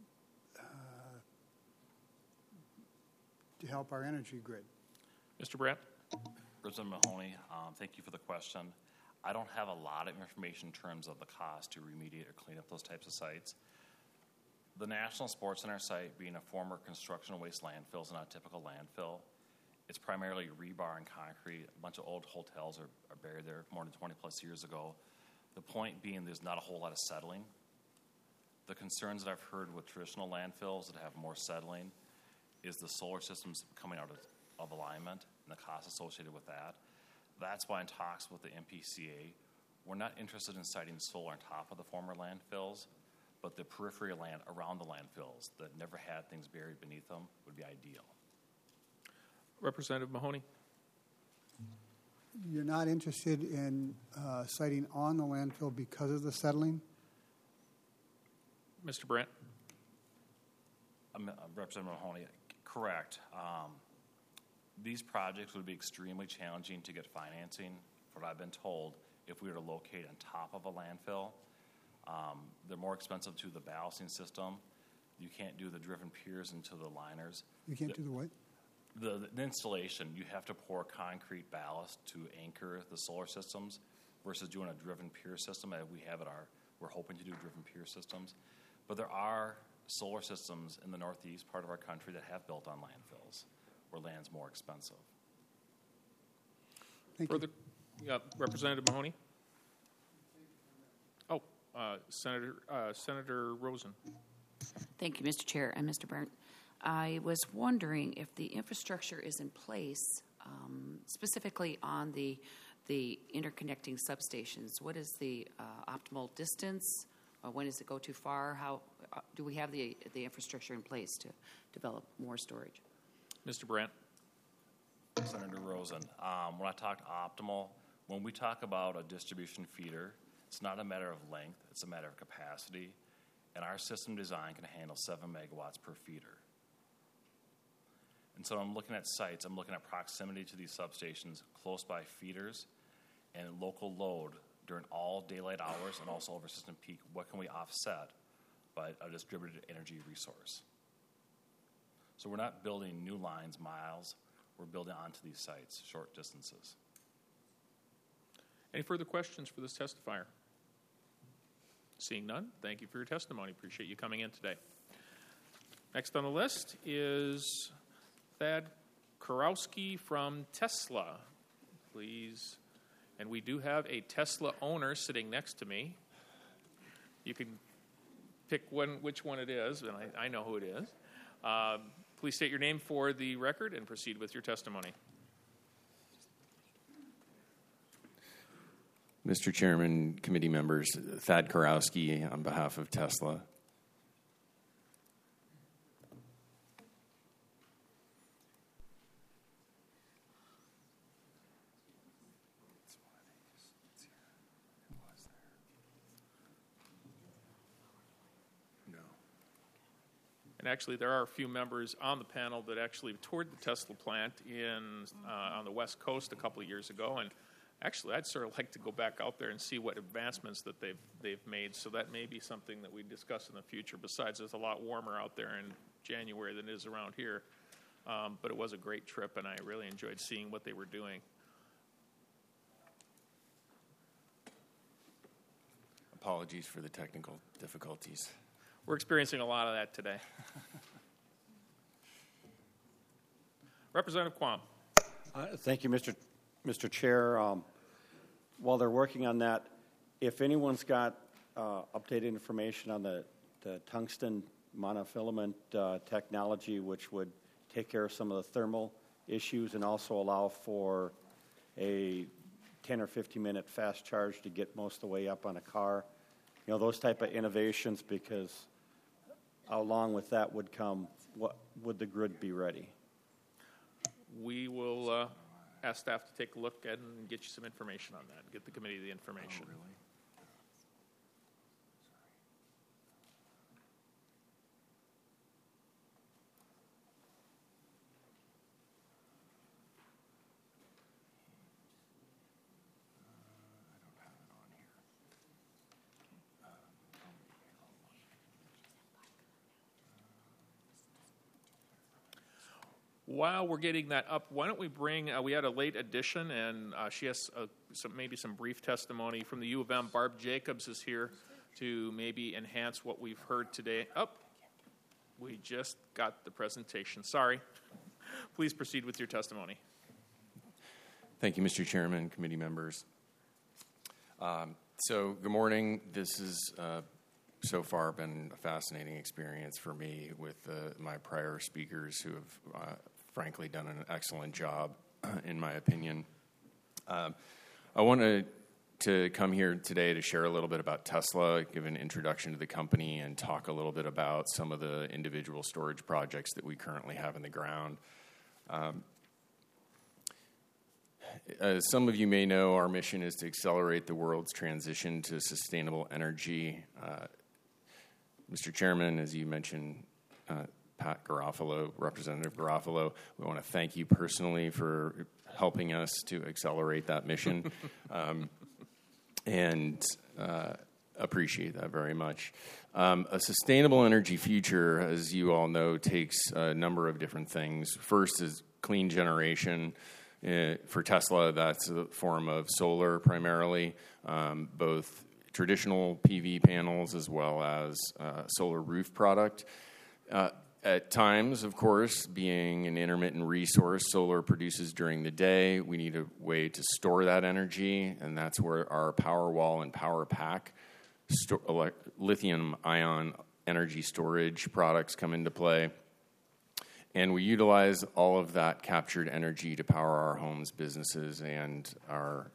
to help our energy grid. Mr. Brandt? Representative Mahoney, thank you for the question. I don't have a lot of information in terms of the cost to remediate or clean up those types of sites. The National Sports Center site, being a former construction waste landfill, is not a typical landfill. It's primarily rebar and concrete. A bunch of old hotels are buried there more than 20 plus years ago. The point being there's not a whole lot of settling. The concerns that I've heard with traditional landfills that have more settling is the solar systems coming out of alignment and the costs associated with that. That's why in talks with the MPCA, we're not interested in siting solar on top of the former landfills, but the periphery land around the landfills that never had things buried beneath them would be ideal. Representative Mahoney? You're not interested in siting on the landfill because of the settling? Mr. Brandt? Representative Mahoney, correct. These projects would be extremely challenging to get financing, from what I've been told, if we were to locate on top of a landfill. They're more expensive to the ballasting system. You can't do the driven piers into the liners. You can't do the what? The installation, you have to pour concrete ballast to anchor the solar systems versus doing a driven pier system. We're hoping to do driven pier systems. But there are solar systems in the northeast part of our country that have built on landfills where land's more expensive. Thank you. Representative Mahoney? Oh, Senator Rosen. Thank you, Mr. Chair and Mr. Burnt. I was wondering if the infrastructure is in place, specifically on the interconnecting substations. What is the optimal distance? When does it go too far? How do we have the infrastructure in place to develop more storage? Mr. Brandt. Senator Rosen, when I talked optimal, when we talk about a distribution feeder, it's not a matter of length, it's a matter of capacity, and our system design can handle 7 megawatts per feeder. And so I'm looking at sites, I'm looking at proximity to these substations, close by feeders, and local load during all daylight hours and also over system peak. What can we offset by a distributed energy resource? So we're not building new lines miles, we're building onto these sites, short distances. Any further questions for this testifier? Seeing none, thank you for your testimony. Appreciate you coming in today. Next on the list is Thad Kurowski from Tesla. Please. And we do have a Tesla owner sitting next to me. You can pick which one it is, and I know who it is. Please state your name for the record and proceed with your testimony. Mr. Chairman, committee members, Thad Kurowski on behalf of Tesla. And actually, there are a few members on the panel that actually toured the Tesla plant on the West Coast a couple of years ago. And actually, I'd sort of like to go back out there and see what advancements that they've made. So that may be something that we discuss in the future. Besides, it's a lot warmer out there in January than it is around here. But it was a great trip, and I really enjoyed seeing what they were doing. Apologies for the technical difficulties. We're experiencing a lot of that today. Representative Quam. Thank you, Mr. Chair. While they're working on that, if anyone's got updated information on the tungsten monofilament technology, which would take care of some of the thermal issues and also allow for a 10 or 15-minute fast charge to get most of the way up on a car, those type of innovations, because along with that would come, what would the grid be ready? We will ask staff to take a look at and get you some information on that, get the committee the information. Oh, really? While we're getting that up, why don't we bring, we had a late addition, and she has maybe some brief testimony from the U of M. Barb Jacobs is here to maybe enhance what we've heard today. We just got the presentation. Sorry. Please proceed with your testimony. Thank you, Mr. Chairman, committee members. So, good morning. This has so far been a fascinating experience for me with my prior speakers who have frankly done an excellent job, in my opinion. I wanted to come here today to share a little bit about Tesla, give an introduction to the company, and talk a little bit about some of the individual storage projects that we currently have in the ground. As some of you may know, our mission is to accelerate the world's transition to sustainable energy. Mr. Chairman, as you mentioned, Pat Garofalo, Representative Garofalo, we want to thank you personally for helping us to accelerate that mission and appreciate that very much. A sustainable energy future, as you all know, takes a number of different things. First is clean generation. For Tesla, that's a form of solar primarily, both traditional PV panels as well as solar roof product. At times, of course, being an intermittent resource, solar produces during the day. We need a way to store that energy, and that's where our Powerwall and PowerPack lithium-ion energy storage products come into play. And we utilize all of that captured energy to power our homes, businesses, and our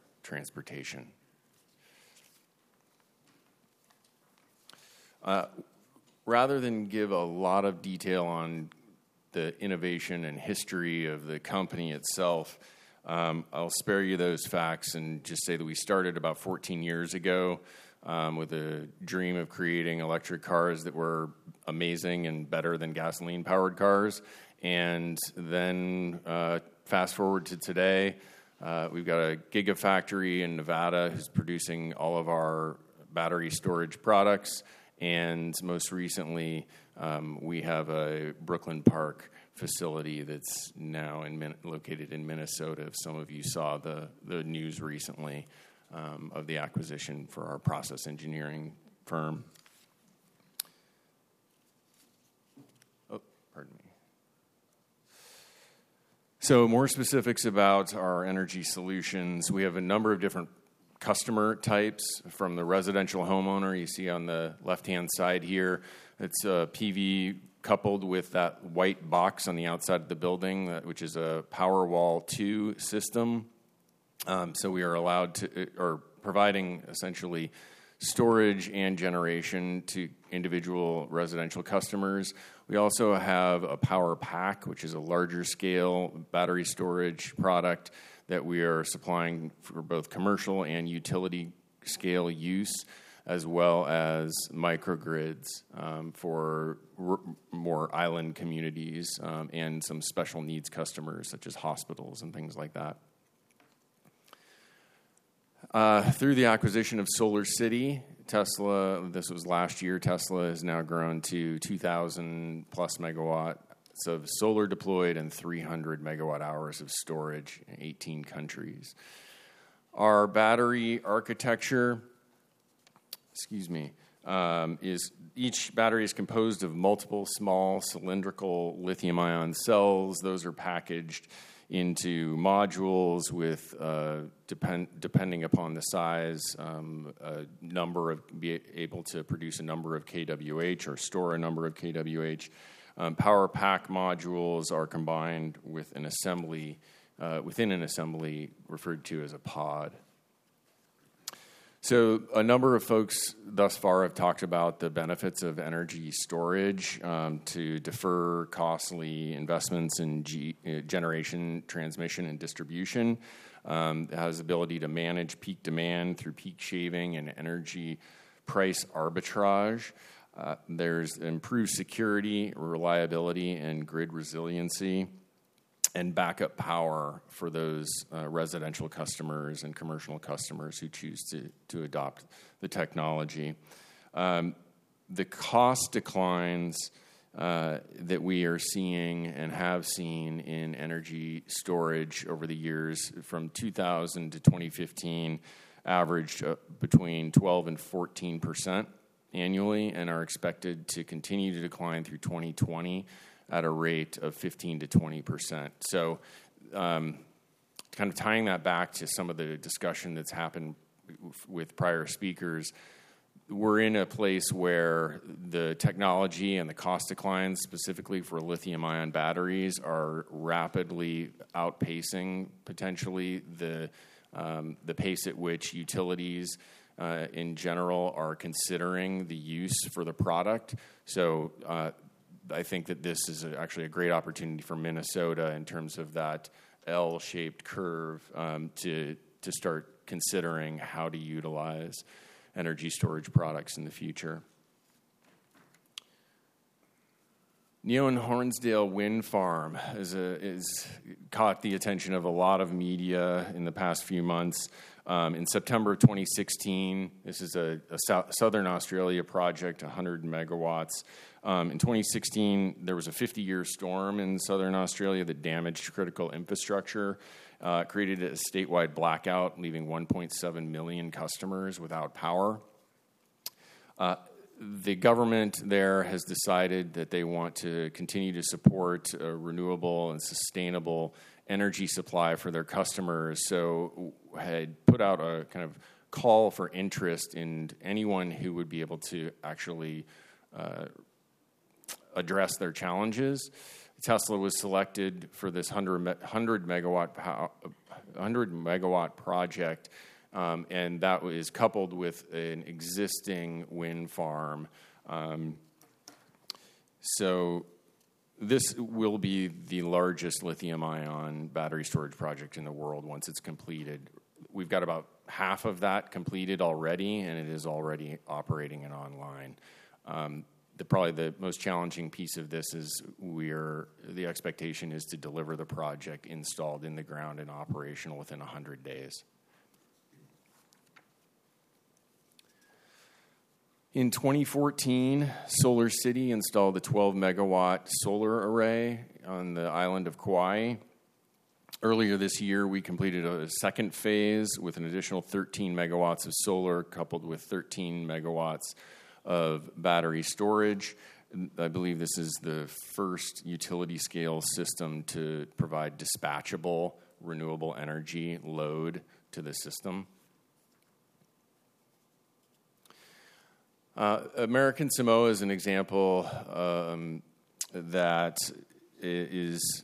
transportation. rather than give a lot of detail on the innovation and history of the company itself, I'll spare you those facts and just say that we started about 14 years ago with a dream of creating electric cars that were amazing and better than gasoline-powered cars. And then fast forward to today, we've got a gigafactory in Nevada who's producing all of our battery storage products. And most recently, we have a Brooklyn Park facility that's now located in Minnesota. If some of you saw the news recently of the acquisition for our process engineering firm. Oh, pardon me. So more specifics about our energy solutions. We have a number of different customer types, from the residential homeowner you see on the left-hand side here. It's a PV coupled with that white box on the outside of the building, which is a Powerwall 2 system. So we are allowed to, or providing essentially storage and generation to individual residential customers. We also have a Power Pack, which is a larger scale battery storage product that we are supplying for both commercial and utility scale use, as well as microgrids for more island communities and some special needs customers such as hospitals and things like that. Through the acquisition of Solar City, Tesla, this was last year, Tesla has now grown to 2,000 plus megawatts of solar deployed and 300 megawatt hours of storage in 18 countries. Our battery architecture, is each battery is composed of multiple small cylindrical lithium-ion cells. Those are packaged into modules with, depending upon the size, be able to produce a number of kWh or store a number of kWh. Power Pack modules are combined with an assembly, within an assembly referred to as a pod. So a number of folks thus far have talked about the benefits of energy storage to defer costly investments in generation, transmission, and distribution. It has the ability to manage peak demand through peak shaving and energy price arbitrage. There's improved security, reliability, and grid resiliency, and backup power for those residential customers and commercial customers who choose to adopt the technology. The cost declines that we are seeing and have seen in energy storage over the years from 2000 to 2015 averaged between 12 and 14% annually and are expected to continue to decline through 2020 at a rate of 15 to 20%. So kind of tying that back to some of the discussion that's happened with prior speakers, we're in a place where the technology and the cost declines, specifically for lithium-ion batteries, are rapidly outpacing potentially the pace at which utilities in general are considering the use for the product. So I think that this is actually a great opportunity for Minnesota in terms of that L-shaped curve to start considering how to utilize energy storage products in the future. Neoen Hornsdale Wind Farm is caught the attention of a lot of media in the past few months. In September of 2016, this is a Southern Australia project, 100 megawatts. In 2016, there was a 50-year storm in Southern Australia that damaged critical infrastructure, created a statewide blackout, leaving 1.7 million customers without power. The government there has decided that they want to continue to support a renewable and sustainable energy supply for their customers, so had put out a kind of call for interest in anyone who would be able to actually address their challenges. Tesla was selected for this 100 megawatt project, and that is coupled with an existing wind farm So this will be the largest lithium-ion battery storage project in the world once it's completed. We've got about half of that completed already, and it is already operating and online. Probably the most challenging piece of this is the expectation is to deliver the project installed in the ground and operational within 100 days. In 2014, Solar City installed a 12-megawatt solar array on the island of Kauai. Earlier this year, we completed a second phase with an additional 13 megawatts of solar coupled with 13 megawatts of battery storage. I believe this is the first utility-scale system to provide dispatchable renewable energy load to the system. American Samoa is an example that is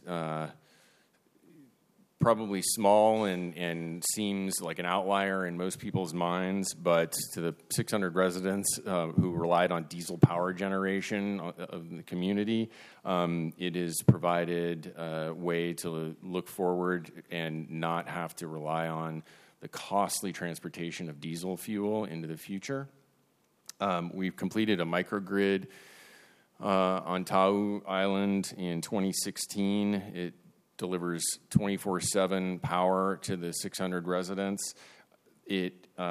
probably small and seems like an outlier in most people's minds, but to the 600 residents who relied on diesel power generation of the community, it has provided a way to look forward and not have to rely on the costly transportation of diesel fuel into the future. We've completed a microgrid on Tau Island in 2016. It delivers 24/7 power to the 600 residents. The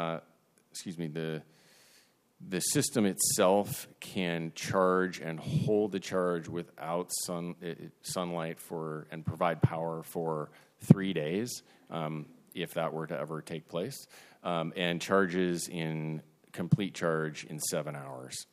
system itself can charge and hold the charge without sunlight and provide power for 3 days, if that were to ever take place, and charges in complete charge in 7 hours.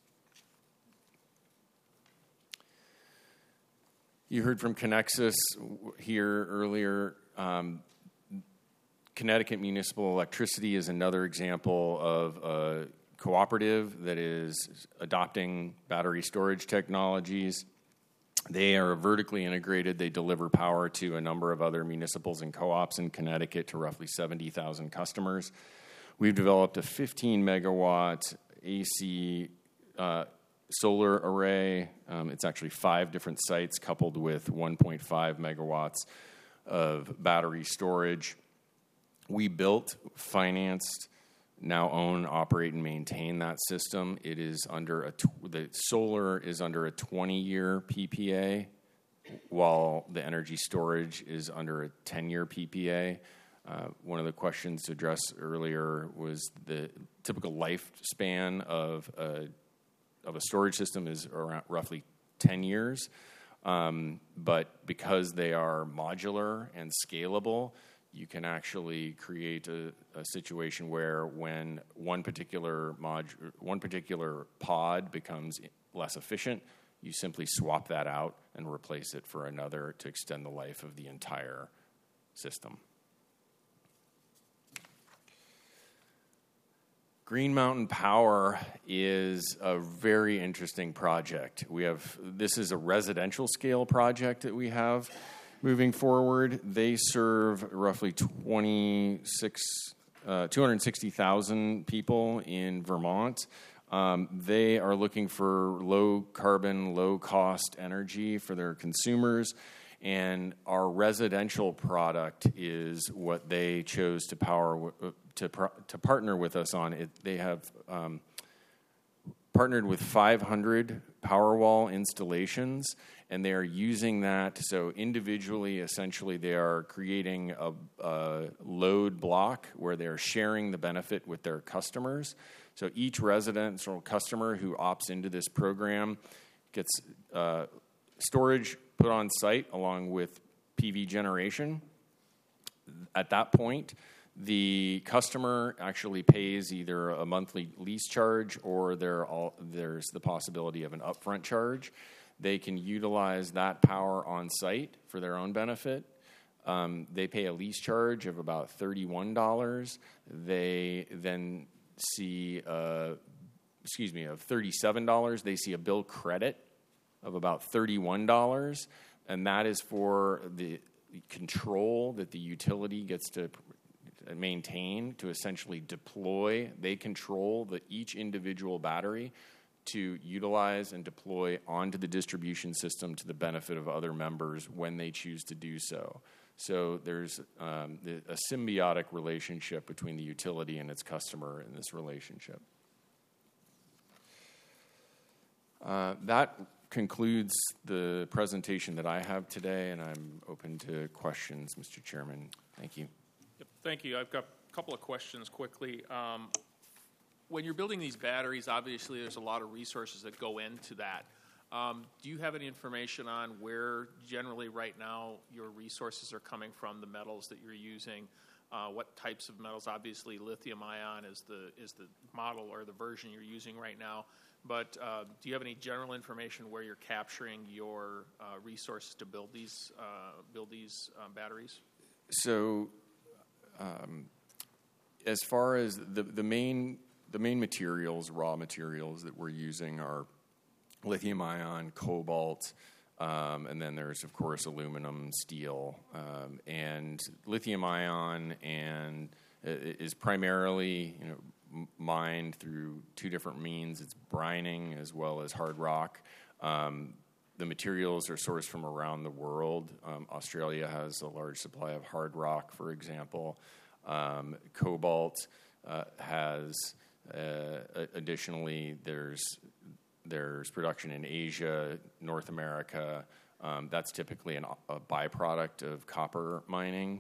You heard from Connexus here earlier. Connecticut Municipal Electricity is another example of a cooperative that is adopting battery storage technologies. They are vertically integrated. They deliver power to a number of other municipals and co-ops in Connecticut to roughly 70,000 customers. We've developed a 15-megawatt AC solar array. It's actually 5 different sites coupled with 1.5 megawatts of battery storage. We built, financed, now own, operate, and maintain that system. It is the solar is under a 20-year PPA, while the energy storage is under a 10-year PPA. One of the questions to address earlier was the typical lifespan of a storage system is around roughly 10 years. But because they are modular and scalable, you can actually create a situation where when one particular pod becomes less efficient, you simply swap that out and replace it for another to extend the life of the entire system. Green Mountain Power is a very interesting project. This is a residential scale project that we have moving forward. They serve roughly 260,000 people in Vermont. They are looking for low carbon, low cost energy for their consumers. And our residential product is what they chose to partner with us on. They have partnered with 500 Powerwall installations, and they are using that. So individually, essentially, they are creating a load block where they are sharing the benefit with their customers. So each residential customer who opts into this program gets storage put on site along with PV generation. At that point, the customer actually pays either a monthly lease charge or there's the possibility of an upfront charge. They can utilize that power on site for their own benefit. They pay a lease charge of about $31. They then see, of $37. They see a bill credit of about $31, and that is for the control that the utility gets to maintain to essentially deploy. They control each individual battery to utilize and deploy onto the distribution system to the benefit of other members when they choose to do so. So there's a symbiotic relationship between the utility and its customer in this relationship. That concludes the presentation that I have today, and I'm open to questions, Mr. Chairman. Thank you. Yep, thank you. I've got a couple of questions quickly. When you're building these batteries, obviously there's a lot of resources that go into that. Do you have any information on where generally right now your resources are coming from, the metals that you're using? What types of metals? Obviously, lithium-ion is the model or the version you're using right now. But do you have any general information where you're capturing your resources to build these batteries? So, as far as the main materials, raw materials that we're using are lithium-ion, cobalt, and then there's, of course, aluminum, steel. And lithium-ion is primarily, mined through two different means. It's brining as well as hard rock. The materials are sourced from around the world. Australia has a large supply of hard rock, for example. Cobalt has, additionally, there's production in Asia, North America. That's typically a byproduct of copper mining.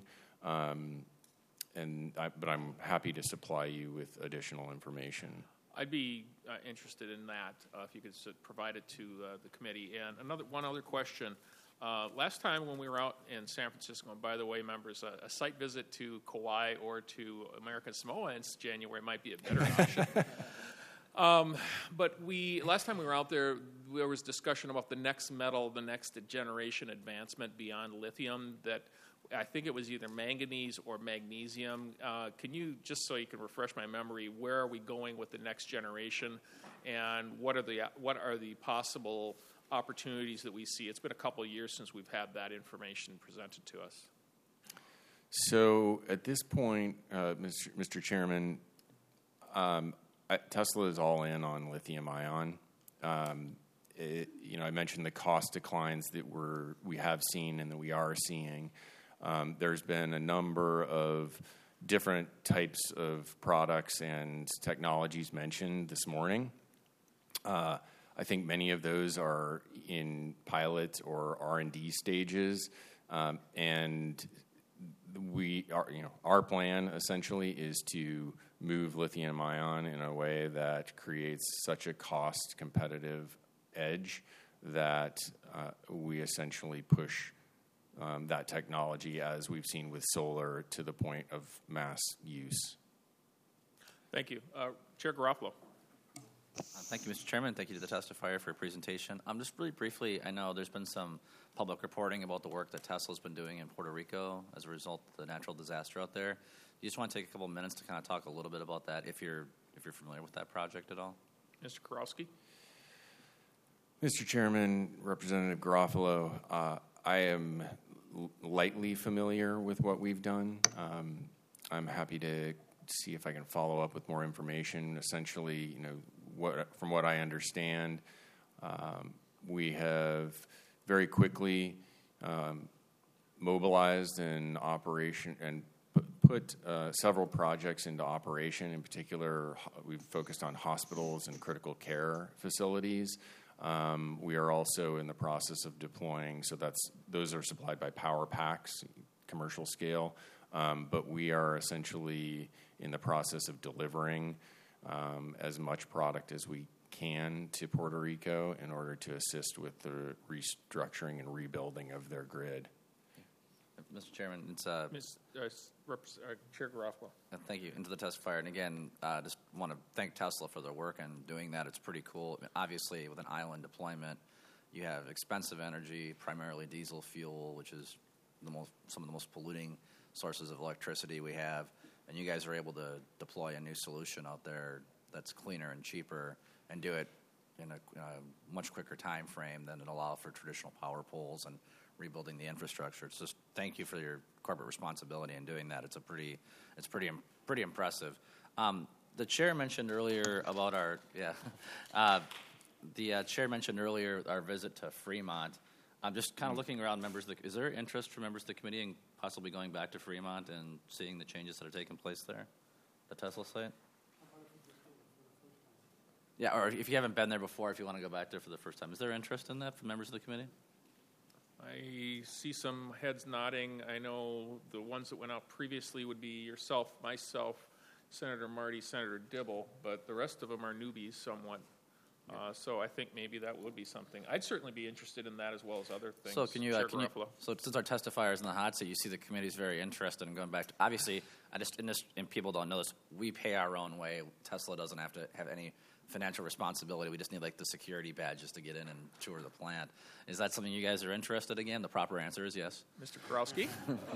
But I'm happy to supply you with additional information. I'd be interested in that if you could provide it to the committee. And one other question. Last time when we were out in San Francisco, and by the way, members, a site visit to Kauai or to American Samoa in January might be a better option. But last time we were out there was discussion about the next metal, the next generation advancement beyond lithium that I think it was either manganese or magnesium. Can you, just so you can refresh my memory, where are we going with the next generation, and what are the possible opportunities that we see? It's been a couple of years since we've had that information presented to us. So at this point, Mr. Chairman, Tesla is all in on lithium-ion. I mentioned the cost declines that we have seen and that we are seeing. There's been a number of different types of products and technologies mentioned this morning. I think many of those are in pilot or R&D stages, and our plan essentially is to move lithium-ion in a way that creates such a cost-competitive edge that we essentially push that technology, as we've seen with solar, to the point of mass use. Thank you. Chair Garofalo. Thank you, Mr. Chairman. Thank you to the testifier for your presentation. Just really briefly, I know there's been some public reporting about the work that Tesla's been doing in Puerto Rico as a result of the natural disaster out there. You just want to take a couple of minutes to kind of talk a little bit about that, if you're familiar with that project at all? Mr. Kurowski. Mr. Chairman, Representative Garofalo, I am lightly familiar with what we've done. I'm happy to see if I can follow up with more information. Essentially, from what I understand, we have very quickly mobilized an operation and put several projects into operation. In particular, we've focused on hospitals and critical care facilities. We are also in the process of deploying, so those are supplied by Power Packs, commercial scale, but we are essentially in the process of delivering as much product as we can to Puerto Rico in order to assist with the restructuring and rebuilding of their grid. Mr. Chairman, it's Chair Garofalo. Thank you, and to the testifier. And again, just want to thank Tesla for their work and doing that. It's pretty cool. Obviously, with an island deployment, you have expensive energy, primarily diesel fuel, which is some of the most polluting sources of electricity we have. And you guys are able to deploy a new solution out there that's cleaner and cheaper, and do it in a much quicker time frame than it allow for traditional power poles and rebuilding the infrastructure. It's just thank you for your corporate responsibility in doing that. It's pretty impressive. The chair mentioned earlier about The chair mentioned earlier our visit to Fremont. I'm just kind of looking around members. Is there interest for members of the committee in possibly going back to Fremont and seeing the changes that are taking place there, the Tesla site? Yeah, or if you haven't been there before, if you want to go back there for the first time, is there interest in that from members of the committee? I see some heads nodding. I know the ones that went out previously would be yourself, myself, Senator Marty, Senator Dibble, but the rest of them are newbies somewhat. So I think maybe that would be something. I'd certainly be interested in that as well as other things. So Chair Garofalo. So since our testifier is in the hot seat, you see the committee's very interested in going back to, obviously, and people don't know this, we pay our own way. Tesla doesn't have to have any financial responsibility. We just need like the security badges to get in and tour the plant. Is that something you guys are interested in? Again, the proper answer is yes. Mr. Kurowski.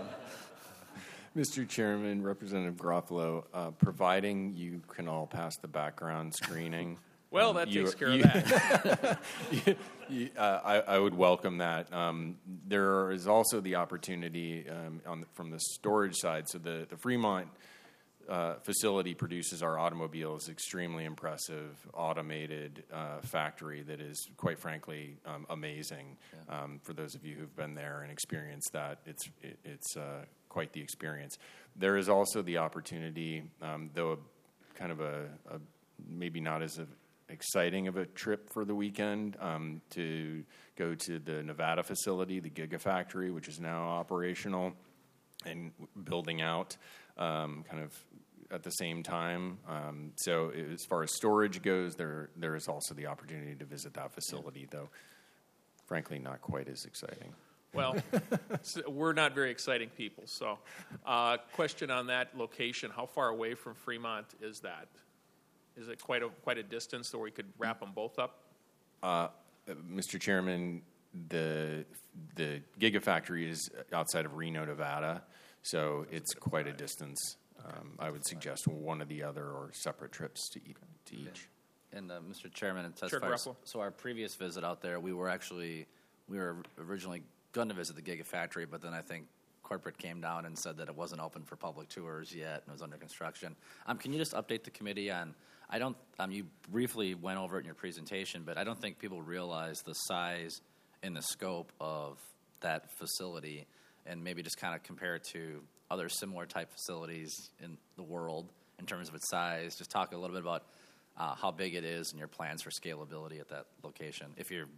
Mr. Chairman, Representative Garofalo, providing you can all pass the background screening. Well, that takes care of that. I would welcome that. There is also the opportunity from the storage side. So the Fremont facility produces our automobiles, extremely impressive, automated factory that is, quite frankly, amazing. Yeah. For those of you who've been there and experienced that, it's quite the experience. There is also the opportunity, though kind of a maybe not as exciting of a trip for the weekend, to go to the Nevada facility, the Gigafactory, which is now operational and building out kind of at the same time. So as far as storage goes, there is also the opportunity to visit that facility, though frankly not quite as exciting. Well, we're not very exciting people. So question on that location, how far away from Fremont is that? Is it quite a distance so we could wrap them both up? Mr. Chairman, the Gigafactory is outside of Reno, Nevada, so it's quite a distance. I would suggest one or the other or separate trips to each. And Mr. Chairman, and so our previous visit out there, we were originally going to visit the Gigafactory, but then I think corporate came down and said that it wasn't open for public tours yet and it was under construction. Can you just update the committee on? You briefly went over it in your presentation, but I don't think people realize the size and the scope of that facility, and maybe just kind of compare it to other similar type facilities in the world in terms of its size. Just talk a little bit about how big it is and your plans for scalability at that location.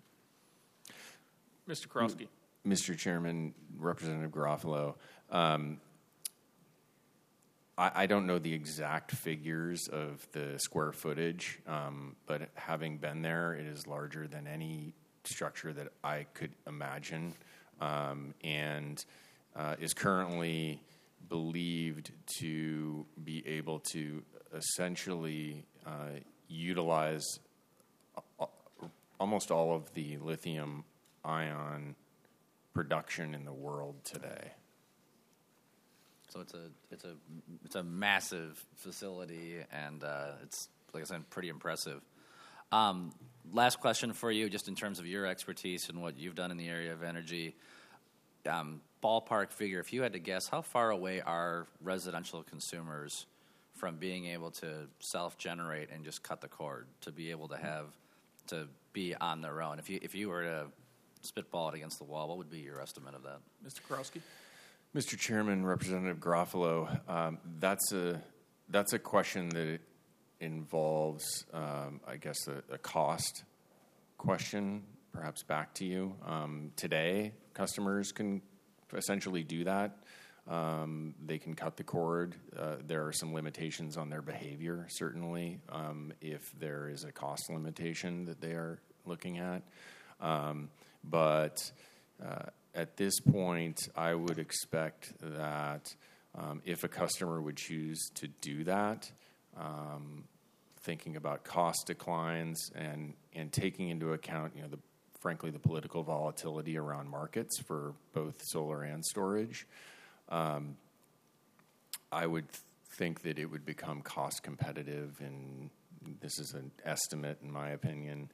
Mr. Kurowski. Mr. Chairman, Representative Garofalo, I don't know the exact figures of the square footage, but having been there, it is larger than any structure that I could imagine, and is currently believed to be able to essentially utilize almost all of the lithium-ion production in the world today. So it's a massive facility, and it's, like I said, pretty impressive. Last question for you, just in terms of your expertise and what you've done in the area of energy. Ballpark figure, if you had to guess, how far away are residential consumers from being able to self-generate and just cut the cord to be able to be on their own? If you were to spitball it against the wall, what would be your estimate of that? Mr. Kurowski? Mr. Chairman, Representative Garofalo, that's a question that involves, I guess, a cost question, perhaps back to you. Today, customers can essentially do that. They can cut the cord. There are some limitations on their behavior, certainly, if there is a cost limitation that they are looking at. But at this point, I would expect that if a customer would choose to do that, thinking about cost declines and taking into account, frankly, the political volatility around markets for both solar and storage, I would think that it would become cost competitive, and this is an estimate in my opinion,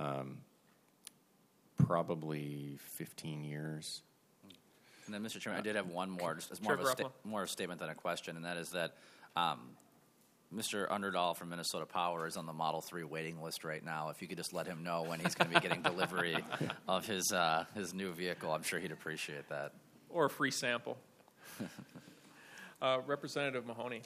probably 15 years. And then, Mr. Chairman, I did have one more, just as more of a statement than a question, and that is that Mr. Underdahl from Minnesota Power is on the Model 3 waiting list right now. If you could just let him know when he's going to be getting delivery of his new vehicle, I'm sure he'd appreciate that. Or a free sample. Representative Mahoney.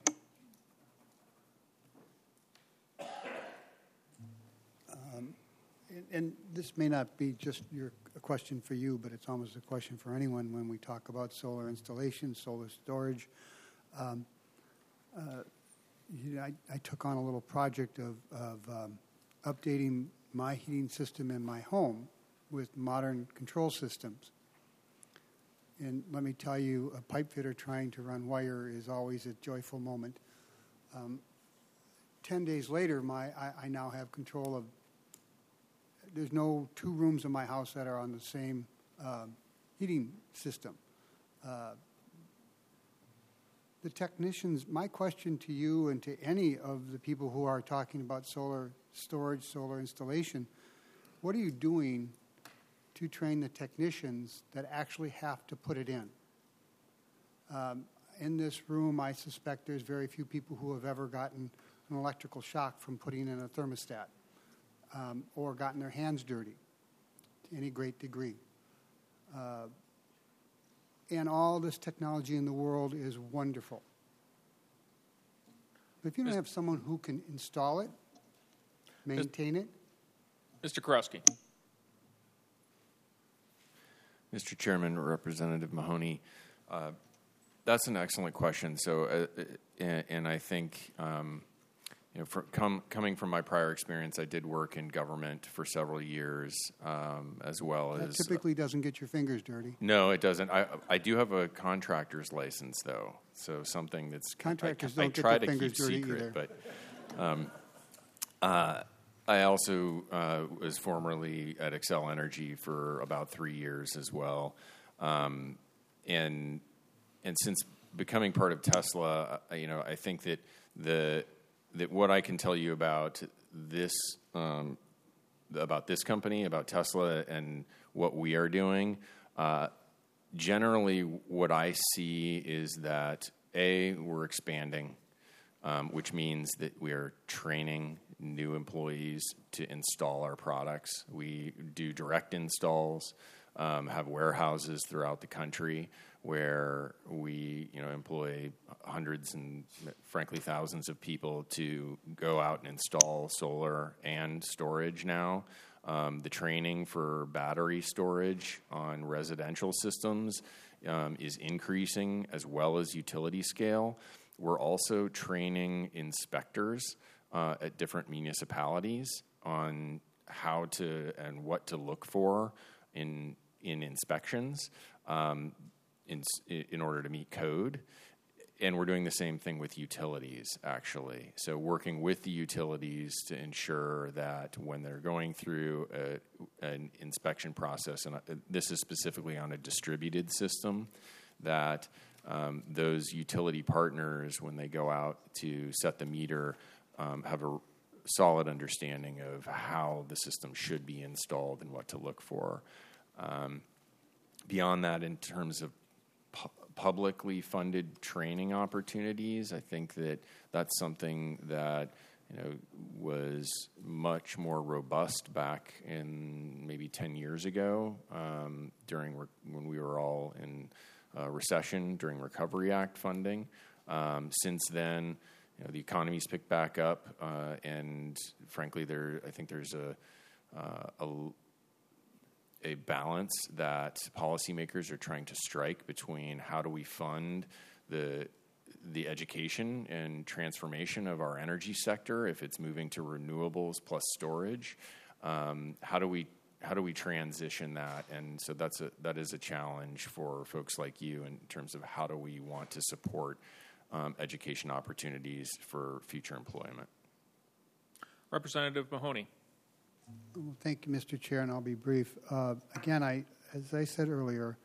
And this may not be just a question for you, but it's almost a question for anyone when we talk about solar installation, solar storage. I took on a little project of updating my heating system in my home with modern control systems. And let me tell you, a pipe fitter trying to run wire is always a joyful moment. 10 days later, I now have control of. There's no 2 rooms in my house that are on the same heating system. The technicians, my question to you and to any of the people who are talking about solar storage, solar installation, what are you doing to train the technicians that actually have to put it in? In this room, I suspect there's very few people who have ever gotten an electrical shock from putting in a thermostat. Or gotten their hands dirty to any great degree. And all this technology in the world is wonderful. But if you don't have someone who can install it, maintain it. Mr. Kurowski. Mr. Chairman, Representative Mahoney, that's an excellent question. So, and I think, coming from my prior experience, I did work in government for several years, as well That as. typically doesn't get your fingers dirty. No, it doesn't. I do have a contractor's license, though, so something that's. Contractors I don't get try their to fingers keep dirty secret, either. but I also was formerly at Xcel Energy for about 3 years as well, and since becoming part of Tesla, I think that that what I can tell you about this company, about Tesla, and what we are doing, generally what I see is that we're expanding, which means that we are training new employees to install our products. We do direct installs, have warehouses throughout the country where we employ hundreds and frankly thousands of people to go out and install solar and storage now. The training for battery storage on residential systems is increasing, as well as utility scale. We're also training inspectors at different municipalities on how to and what to look for in inspections in order to meet code. And we're doing the same thing with utilities, actually. So working with the utilities to ensure that when they're going through an inspection process, and this is specifically on a distributed system, that those utility partners, when they go out to set the meter, have a solid understanding of how the system should be installed and what to look for. Beyond that, in terms of publicly funded training opportunities, I think that that's something that was much more robust back in maybe 10 years ago, when we were all in recession during Recovery Act funding. Since then, the economy's picked back up, and frankly, I think there's a balance that policymakers are trying to strike between how do we fund the education and transformation of our energy sector if it's moving to renewables plus storage. How do we transition that? And so that is a challenge for folks like you in terms of how do we want to support education opportunities for future employment. Representative Mahoney. Well, thank you, Mr. Chair, and I'll be brief. Again, as I said earlier,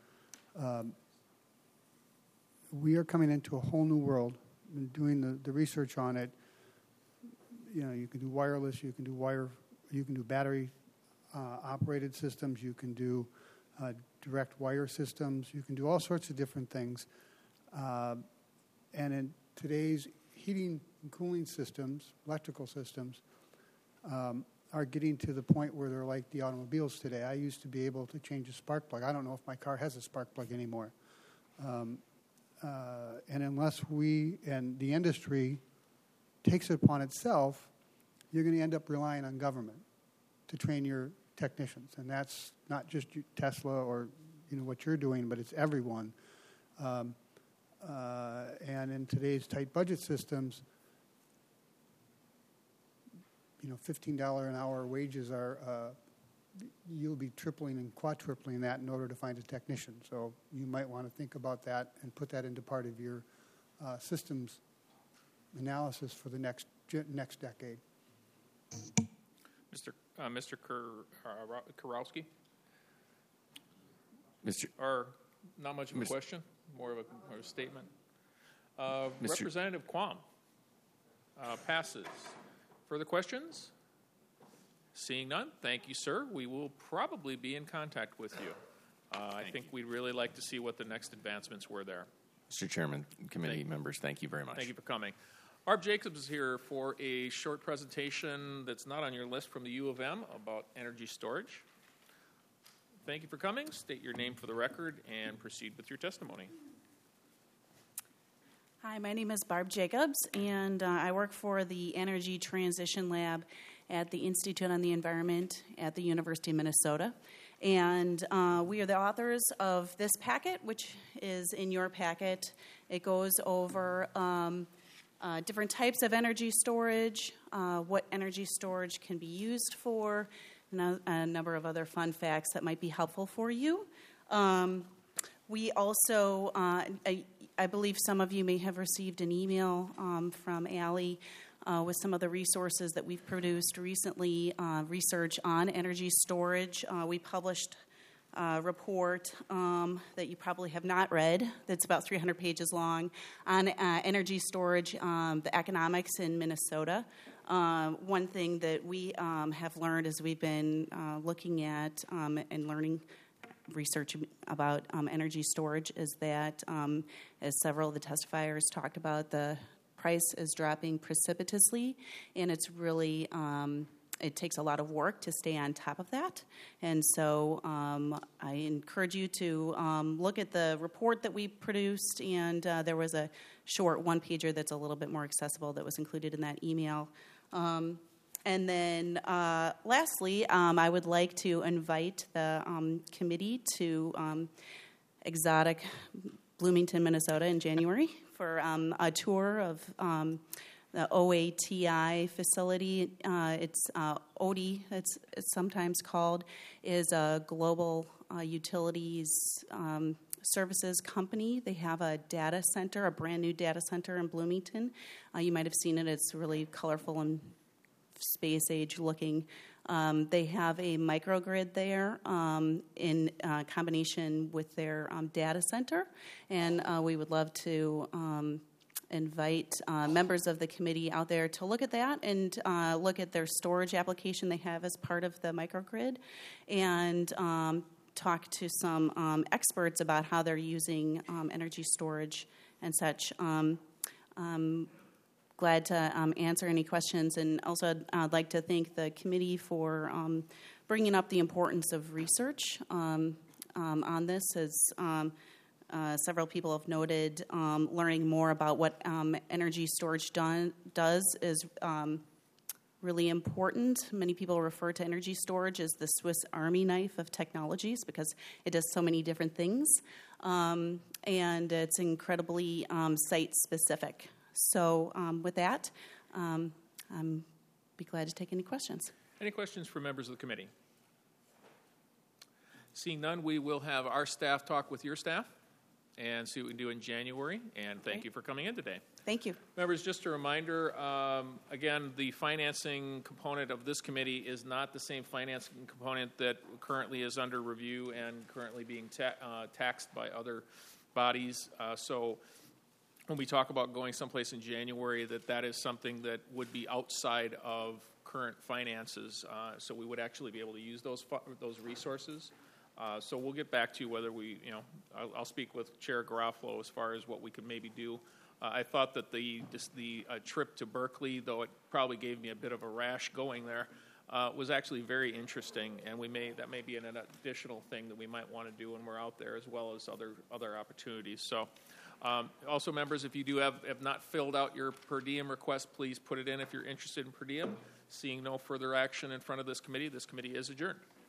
we are coming into a whole new world. Been doing the research on it. You can do wireless, you can do battery operated systems, you can do direct wire systems, you can do all sorts of different things. And in today's heating and cooling systems, electrical systems, are getting to the point where they're like the automobiles today. I used to be able to change a spark plug. I don't know if my car has a spark plug anymore. And unless we and the industry takes it upon itself, you're going to end up relying on government to train your technicians. And that's not just Tesla or what you're doing, but it's everyone. And in today's tight budget systems, $15 an hour wages are, you'll be tripling and quadrupling that in order to find a technician. So you might want to think about that and put that into part of your systems analysis for the next decade. Mr. Kurowski? Or not much of a question, more of a statement. Representative Quam passes. Further questions? Seeing none, thank you, sir. We will probably be in contact with you. I think we'd really like to see what the next advancements were there. Mr. Chairman, committee members, thank you very much. Thank you for coming. Barb Jacobs is here for a short presentation that's not on your list from the U of M about energy storage. Thank you for coming. State your name for the record and proceed with your testimony. Hi, my name is Barb Jacobs, and I work for the Energy Transition Lab at the Institute on the Environment at the University of Minnesota. And we are the authors of this packet, which is in your packet. It goes over different types of energy storage, what energy storage can be used for, and a number of other fun facts that might be helpful for you. We also, I believe some of you may have received an email from Allie with some of the resources that we've produced recently, research on energy storage. We published a report that you probably have not read that's about 300 pages long on energy storage, the economics in Minnesota. One thing that we have learned as we've been looking at and learning research about energy storage is that, as several of the testifiers talked about, the price is dropping precipitously, and it's really it takes a lot of work to stay on top of that. And so I encourage you to look at the report that we produced, and there was a short one-pager that's a little bit more accessible that was included in that email. And then lastly, I would like to invite the committee to Exotic Bloomington, Minnesota in January for a tour of the OATI facility. It's ODI, it's sometimes called, is a global utilities services company. They have a data center, a brand new data center in Bloomington. You might have seen it. It's really colorful and space age looking. They have a microgrid there in combination with their data center, and we would love to invite members of the committee out there to look at that and look at their storage application they have as part of the microgrid, and talk to some experts about how they're using energy storage and such. Glad to answer any questions, and also I'd like to thank the committee for bringing up the importance of research on this, as several people have noted. Learning more about what energy storage does is really important. Many people refer to energy storage as the Swiss Army knife of technologies because it does so many different things, and it's incredibly site-specific. So with that, I'm be glad to take any questions. Any questions for members of the committee? Seeing none, we will have our staff talk with your staff and see what we can do in January. And thank you for coming in today. Thank you. Members, just a reminder, again, the financing component of this committee is not the same financing component that currently is under review and currently being taxed by other bodies. So when we talk about going someplace in January, that is something that would be outside of current finances. So we would actually be able to use those resources. So we'll get back to you whether we, I'll speak with Chair Garofalo as far as what we could maybe do I thought that the trip to Berkeley, though it probably gave me a bit of a rash going there, was actually very interesting, and that may be an additional thing that we might want to do when we're out there, as well as other opportunities. So, also, members, if you have not filled out your per diem request, please put it in if you're interested in per diem. Seeing no further action in front of this committee is adjourned.